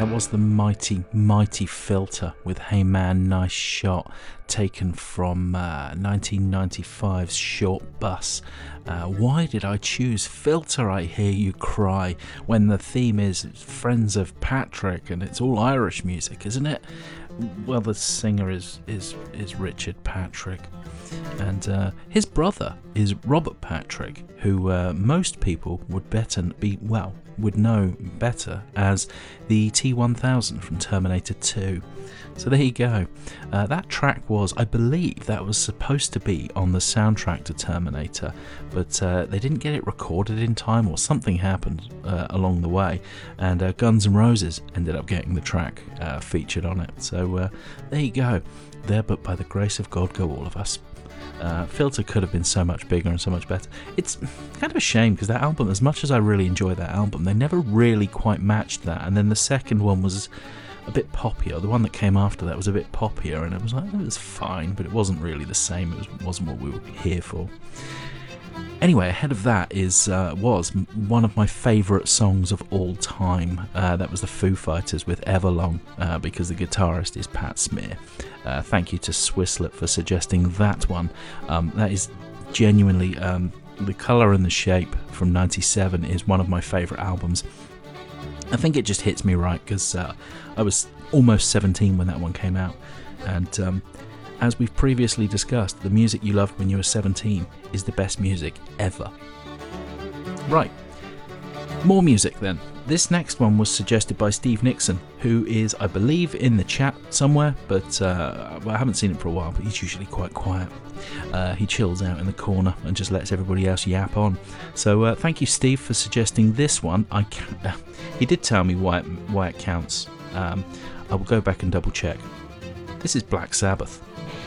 That was the mighty, mighty Filter with Hey Man, Nice Shot, taken from 1995's Short Bus. Why did I choose Filter, I hear you cry, when the theme is Friends of Patrick and it's all Irish music, isn't it? Well, the singer is Richard Patrick. And his brother is Robert Patrick, who most people would know better as the T-1000 from Terminator 2. So there you go. That track was, I believe, that was supposed to be on the soundtrack to Terminator, but they didn't get it recorded in time, or something happened along the way, and Guns N' Roses ended up getting the track featured on it. So there you go. There, but by the grace of God go all of us. Filter could have been so much bigger and so much better. It's kind of a shame because that album, as much as I really enjoy that album, they never really quite matched that. And then the second one was a bit poppier. The one that came after that was a bit poppier, and it was like, it was fine, but it wasn't really the same. It wasn't what we were here for. Anyway, ahead of that was one of my favourite songs of all time. That was the Foo Fighters with Everlong, because the guitarist is Pat Smear. Thank you to Swisslet for suggesting that one. That is genuinely, The Colour and the Shape from '97 is one of my favourite albums. I think it just hits me right because I was almost 17 when that one came out, and as we've previously discussed, the music you loved when you were 17 is the best music ever. Right, more music then. This next one was suggested by Steve Nixon, who is, I believe, in the chat somewhere, but I haven't seen him for a while, but he's usually quite quiet. He chills out in the corner and just lets everybody else yap on. So thank you, Steve, for suggesting this one. He did tell me why it counts. I will go back and double check. This is Black Sabbath.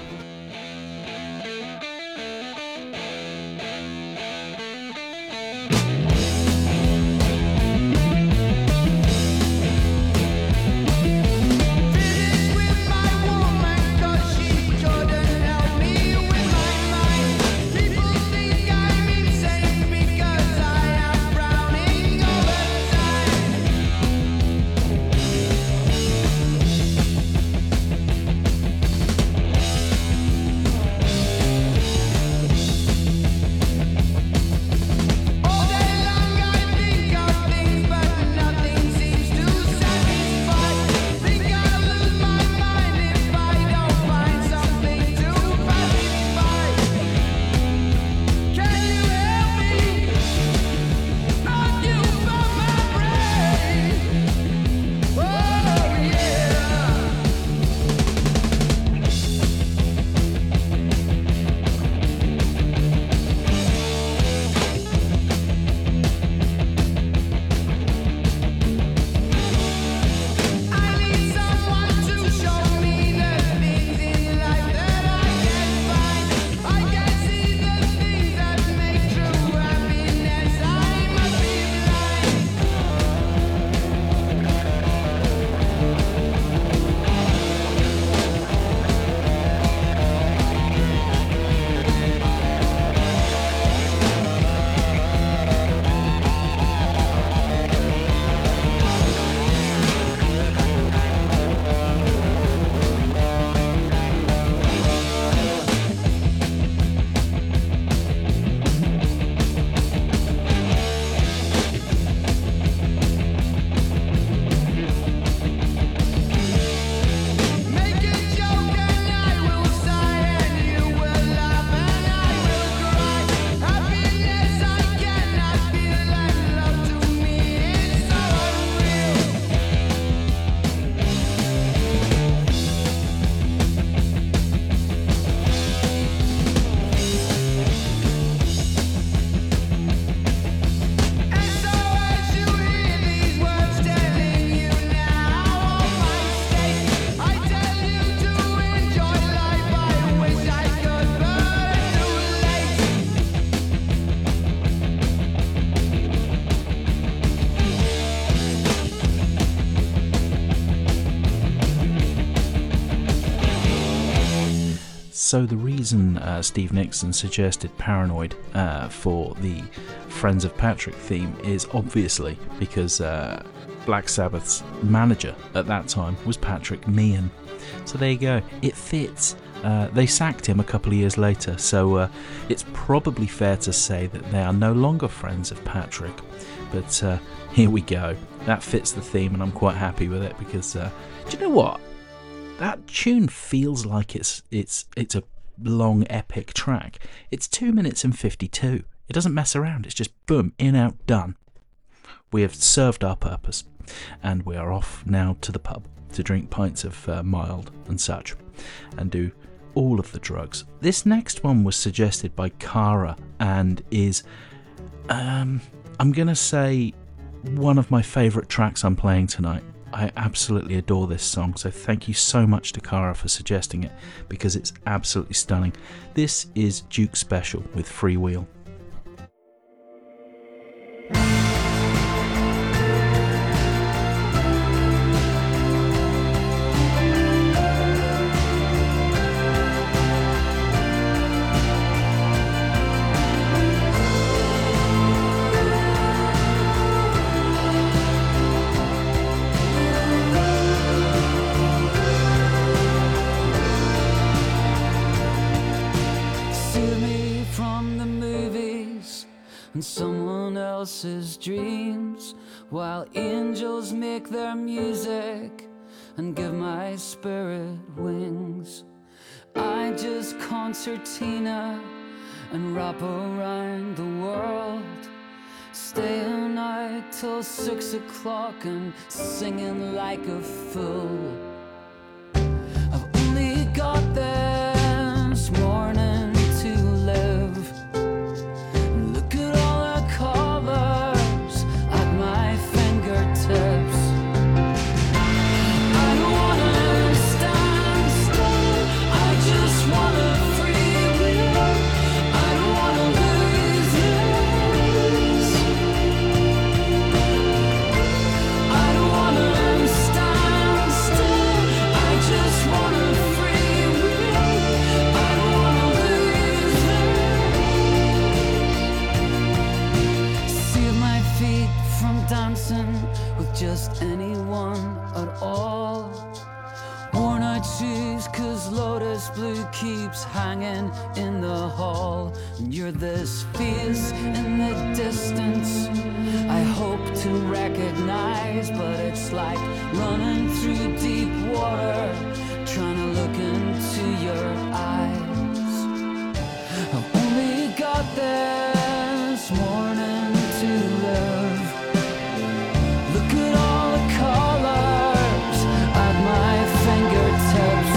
So the reason Steve Nixon suggested Paranoid for the Friends of Patrick theme is obviously because Black Sabbath's manager at that time was Patrick Meehan. So there you go, it fits. They sacked him a couple of years later, so it's probably fair to say that they are no longer friends of Patrick. But here we go. That fits the theme, and I'm quite happy with it because do you know what? That tune feels like it's a long epic track. It's 2 minutes and 52. It doesn't mess around. It's just boom, in, out, done. We have served our purpose, and we are off now to the pub to drink pints of mild and such, and do all of the drugs. This next one was suggested by Cara and is, I'm going to say, one of my favourite tracks I'm playing tonight. I absolutely adore this song, so thank you so much to Cara for suggesting it, because it's absolutely stunning. This is Duke Special with Freewheel. And someone else's dreams, while angels make their music and give my spirit wings. I just concertina and wrap around the world, staying out till 6 o'clock and singing like a fool. I've only got this morning to live. Look at all the colors at my fingertips. I don't wanna stand still, I just wanna free will. I don't wanna lose this. I don't wanna stand still, I just wanna free will. I don't wanna lose this. Save my feet from dancing with just anyone at all. Worn out shoes, 'cause Lotus Blue keeps hanging in the hall. And you're this face in the distance I hope to recognize, but it's like running through deep water, trying to look into your eyes. I've only got this morning to live. Look at all the colors at my fingertips.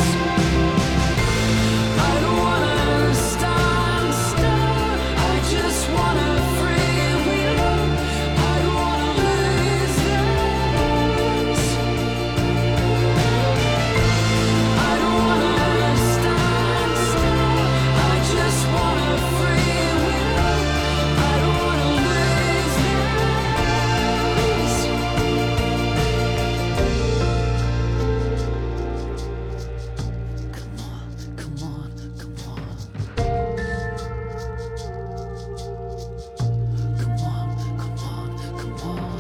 I don't wanna stand still, I just wanna free will. I don't wanna lose this. I don't wanna stand still, I just wanna free will. I don't wanna lose this. Come on, come on. Come on, come on, come on.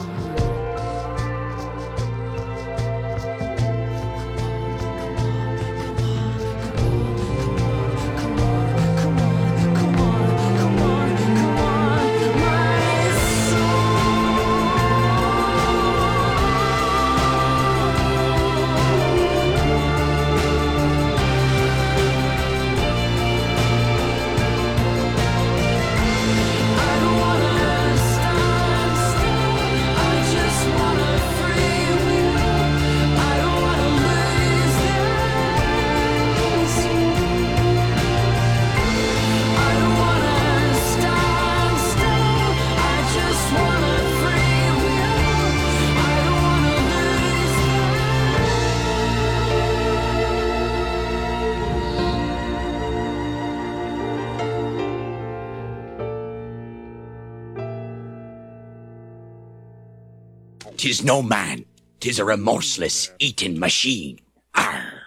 I don't wanna stand still, I just wanna free will. I don't wanna lose this. I don't wanna stand still, I just wanna free will. I don't wanna lose "'Tis no man, 'tis a remorseless eating machine. Arr!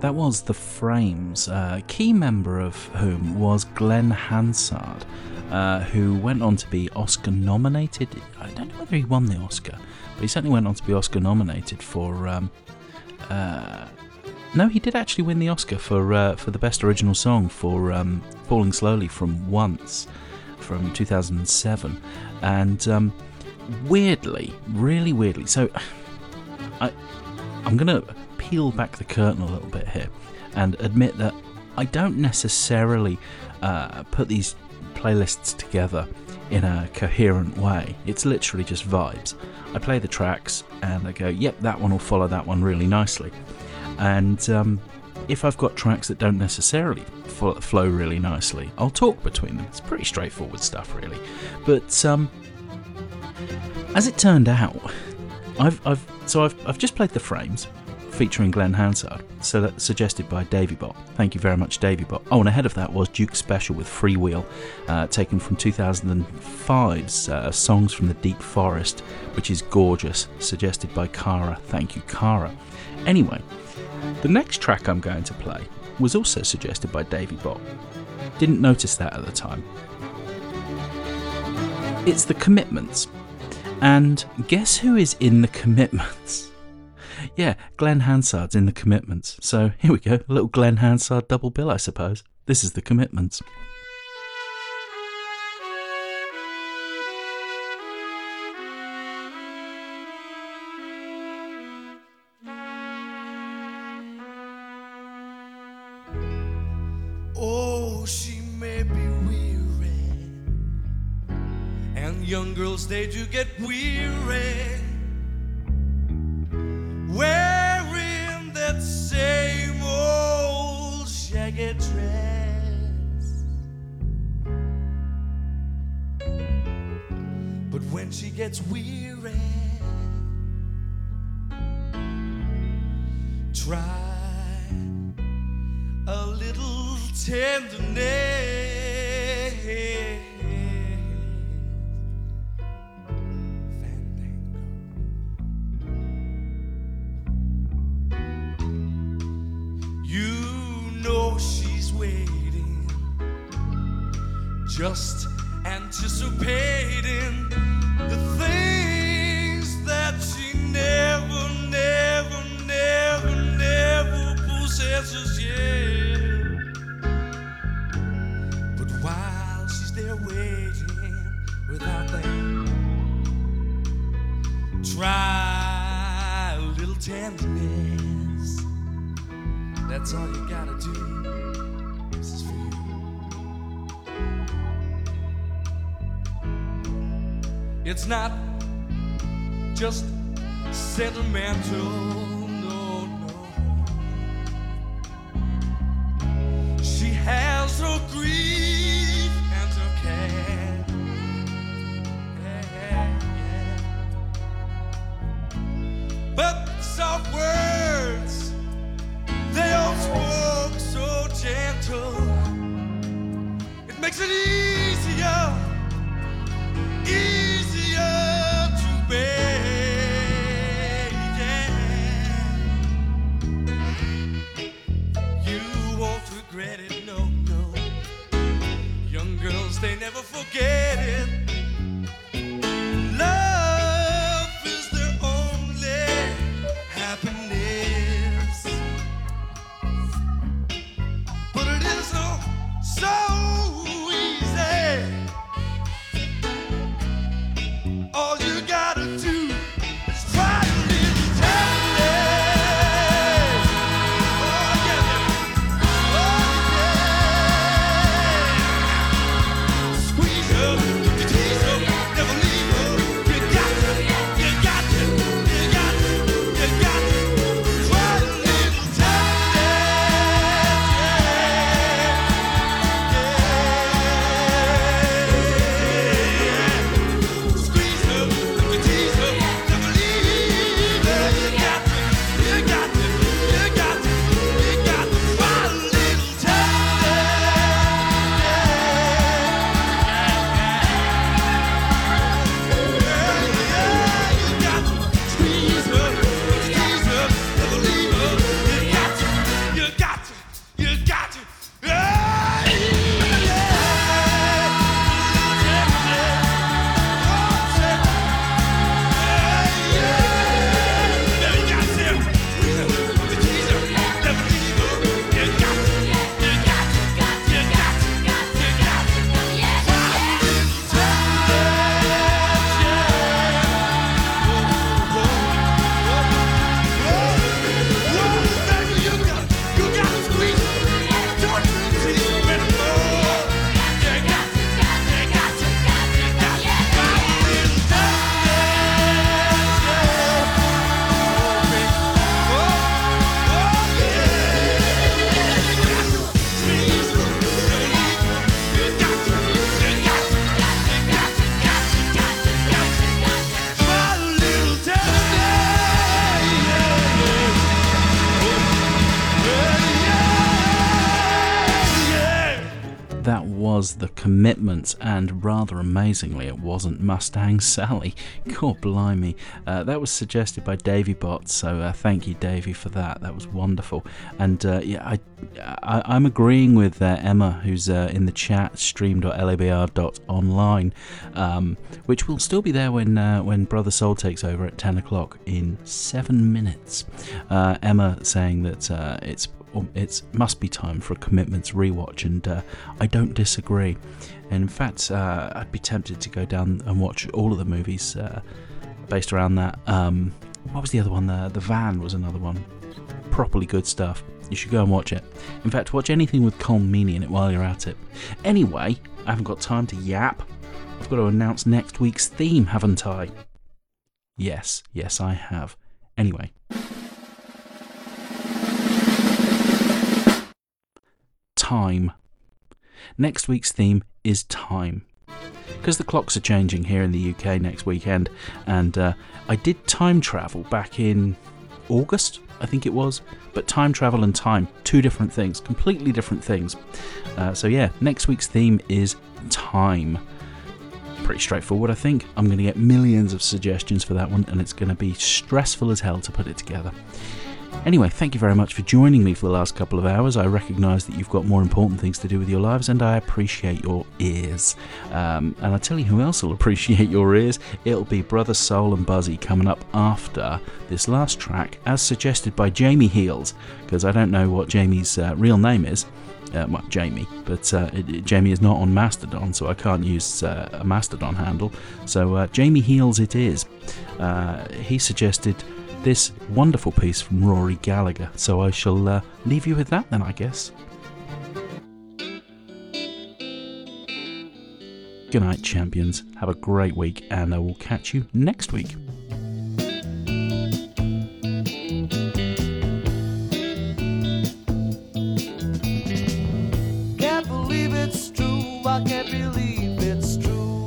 That was The Frames, a key member of whom was Glenn Hansard, who went on to be Oscar nominated. I don't know whether he won the Oscar, but he certainly went on to be Oscar nominated for... no, he did actually win the Oscar for the Best Original Song for Falling Slowly from Once from 2007. And weirdly, really weirdly, so I'm going to peel back the curtain a little bit here and admit that I don't necessarily put these playlists together in a coherent way. It's literally just vibes. I play the tracks and I go, yep, that one will follow that one really nicely. And if I've got tracks that don't necessarily flow really nicely, I'll talk between them. It's pretty straightforward stuff, really. But as it turned out, I've just played The Frames, featuring Glenn Hansard, suggested by Davybot. Thank you very much, Davybot. Oh, and ahead of that was Duke Special with Freewheel, taken from 2005's Songs from the Deep Forest, which is gorgeous, suggested by Cara. Thank you, Cara. Anyway, the next track I'm going to play was also suggested by Davybot. Didn't notice that at the time. It's The Commitments. And guess who is in The Commitments? Yeah, Glenn Hansard's in The Commitments. So here we go, a little Glenn Hansard double bill, I suppose. This is The Commitments. Oh, she may be weary, and young girls, they do get weary wearing that same old shaggy dress. But when she gets weary, try a little tenderness. Just anticipating the things that she never possesses yet. But while she's there waiting without that, try a little tenderness. That's all you gotta do. This is for you. It's not just sentimental, no, no. She has her grief and her care. Yeah, yeah. But the soft words, they all spoke so gentle. It makes it easier to bear, yeah. You won't regret it, no, no. Young girls, they never forget it. Love is their only happiness. But it isn't so easy. All you gotta do is try a little tenderness. Oh yeah, oh yeah. Squeeze her, you tease her, never leave her. You got to, you got to, you got to, you got to try a little tenderness. Yeah. Squeeze her, you tease her, never leave her. You got to, you got to, you got to, you got to try a little tenderness. was The Commitments, and rather amazingly, it wasn't Mustang Sally. God blimey. That was suggested by Davey Bot, so thank you, Davey, for that. That was wonderful. And I'm agreeing with Emma, who's in the chat, stream.labr.online, which will still be there when Brother Soul takes over at 10 o'clock in 7 minutes. Emma saying that it must be time for a Commitments rewatch, and I don't disagree. And in fact, I'd be tempted to go down and watch all of the movies based around that. What was the other one? The Van was another one. Properly good stuff. You should go and watch it. In fact, watch anything with Colm Meaney in it while you're at it. Anyway, I haven't got time to yap. I've got to announce next week's theme, haven't I? Yes, I have. Anyway. Time. Next week's theme is time. Because the clocks are changing here in the UK next weekend, and I did time travel back in August, I think it was, but time travel and time, two different things, completely different things. So yeah, next week's theme is time. Pretty straightforward, I think. I'm going to get millions of suggestions for that one, and it's going to be stressful as hell to put it together. Anyway, thank you very much for joining me for the last couple of hours. I recognise that you've got more important things to do with your lives, and I appreciate your ears. And I'll tell you who else will appreciate your ears. It'll be Brother Soul and Buzzy coming up after this last track, as suggested by Jamie Heals, because I don't know what Jamie's real name is. Well, Jamie, but Jamie is not on Mastodon, so I can't use a Mastodon handle. So Jamie Heals it is. He suggested this wonderful piece from Rory Gallagher, so I shall leave you with that then, I guess. Good night, champions. Have a great week, and I will catch you next week. Can't believe it's true, I can't believe it's true.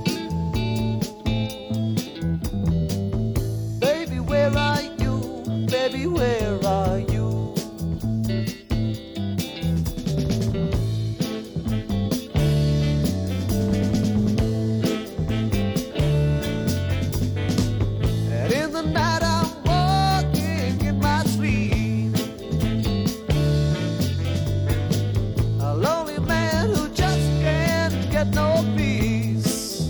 Baby, where are you? Baby, where are you? And in the night I'm walking in my sleep, a lonely man who just can't get no peace.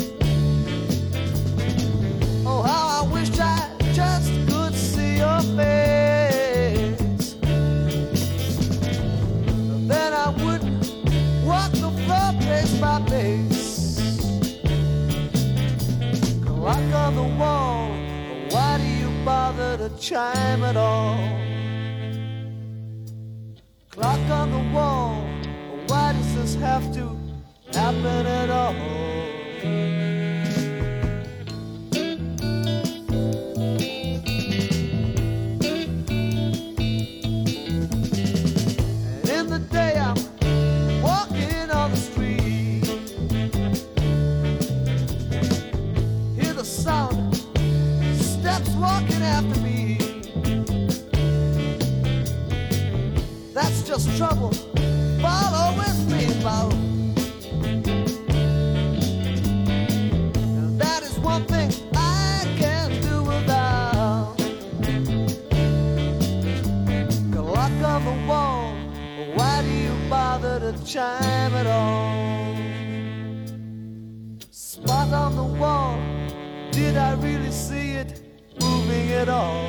Oh, how I wish I just could see your face. Then I wouldn't walk the floor place by place. Clock on the wall, why do you bother to chime at all? Clock on the wall, why does this have to happen at all? Walking after me, that's just trouble. Follow with me, Bo. And that is one thing I can't do without. Clock on the wall, why do you bother to chime at all? Spot on the wall, did I really see it moving at all?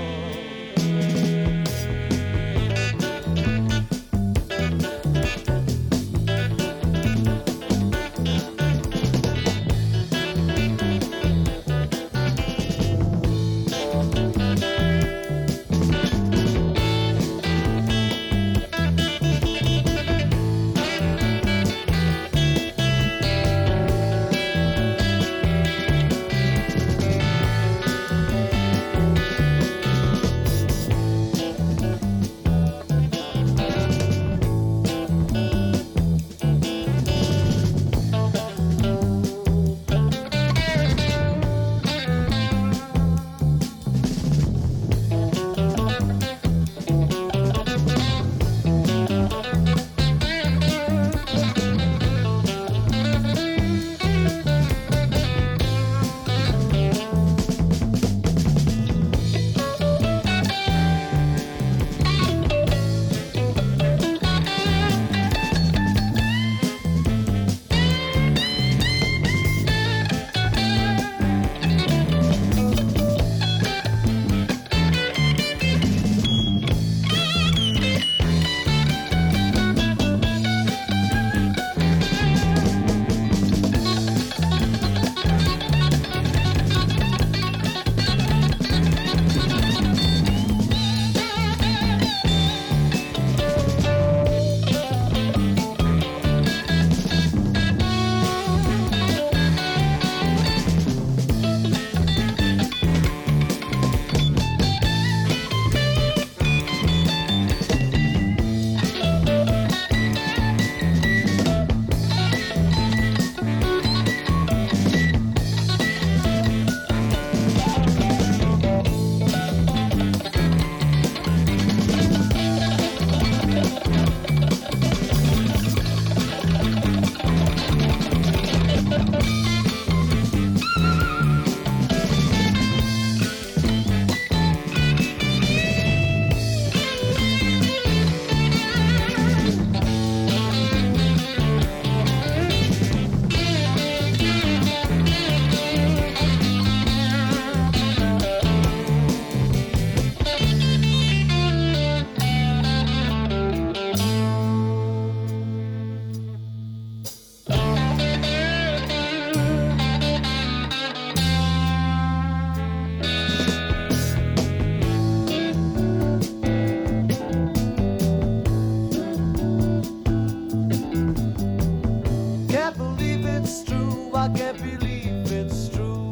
can't believe it's true.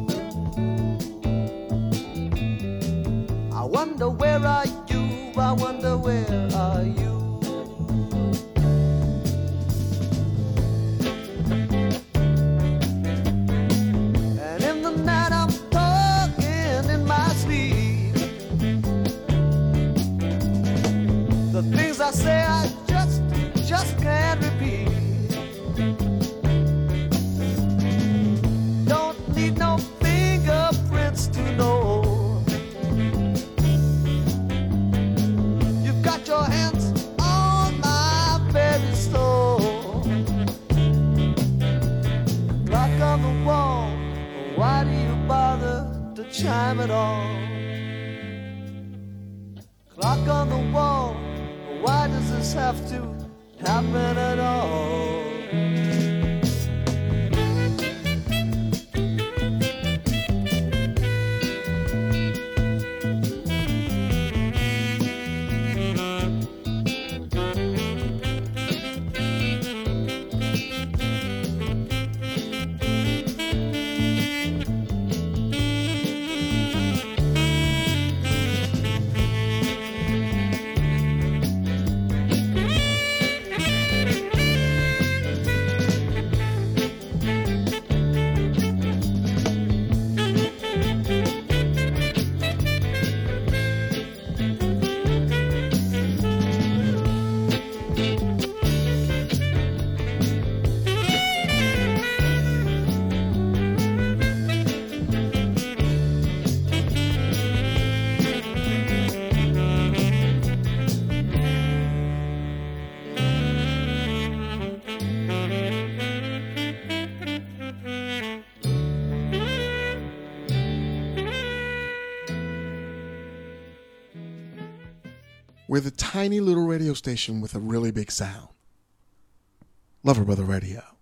I wonder where are you? I wonder where are you? And in the night I'm talking in my sleep. The things I say I just can't repeat. Don't need no fingerprints to know. You've got your hands on my very soul. Clock on the wall, why do you bother to chime at all? Clock on the wall, why does this have to happen at all? We're the tiny little radio station with a really big sound. Lover Brother Radio.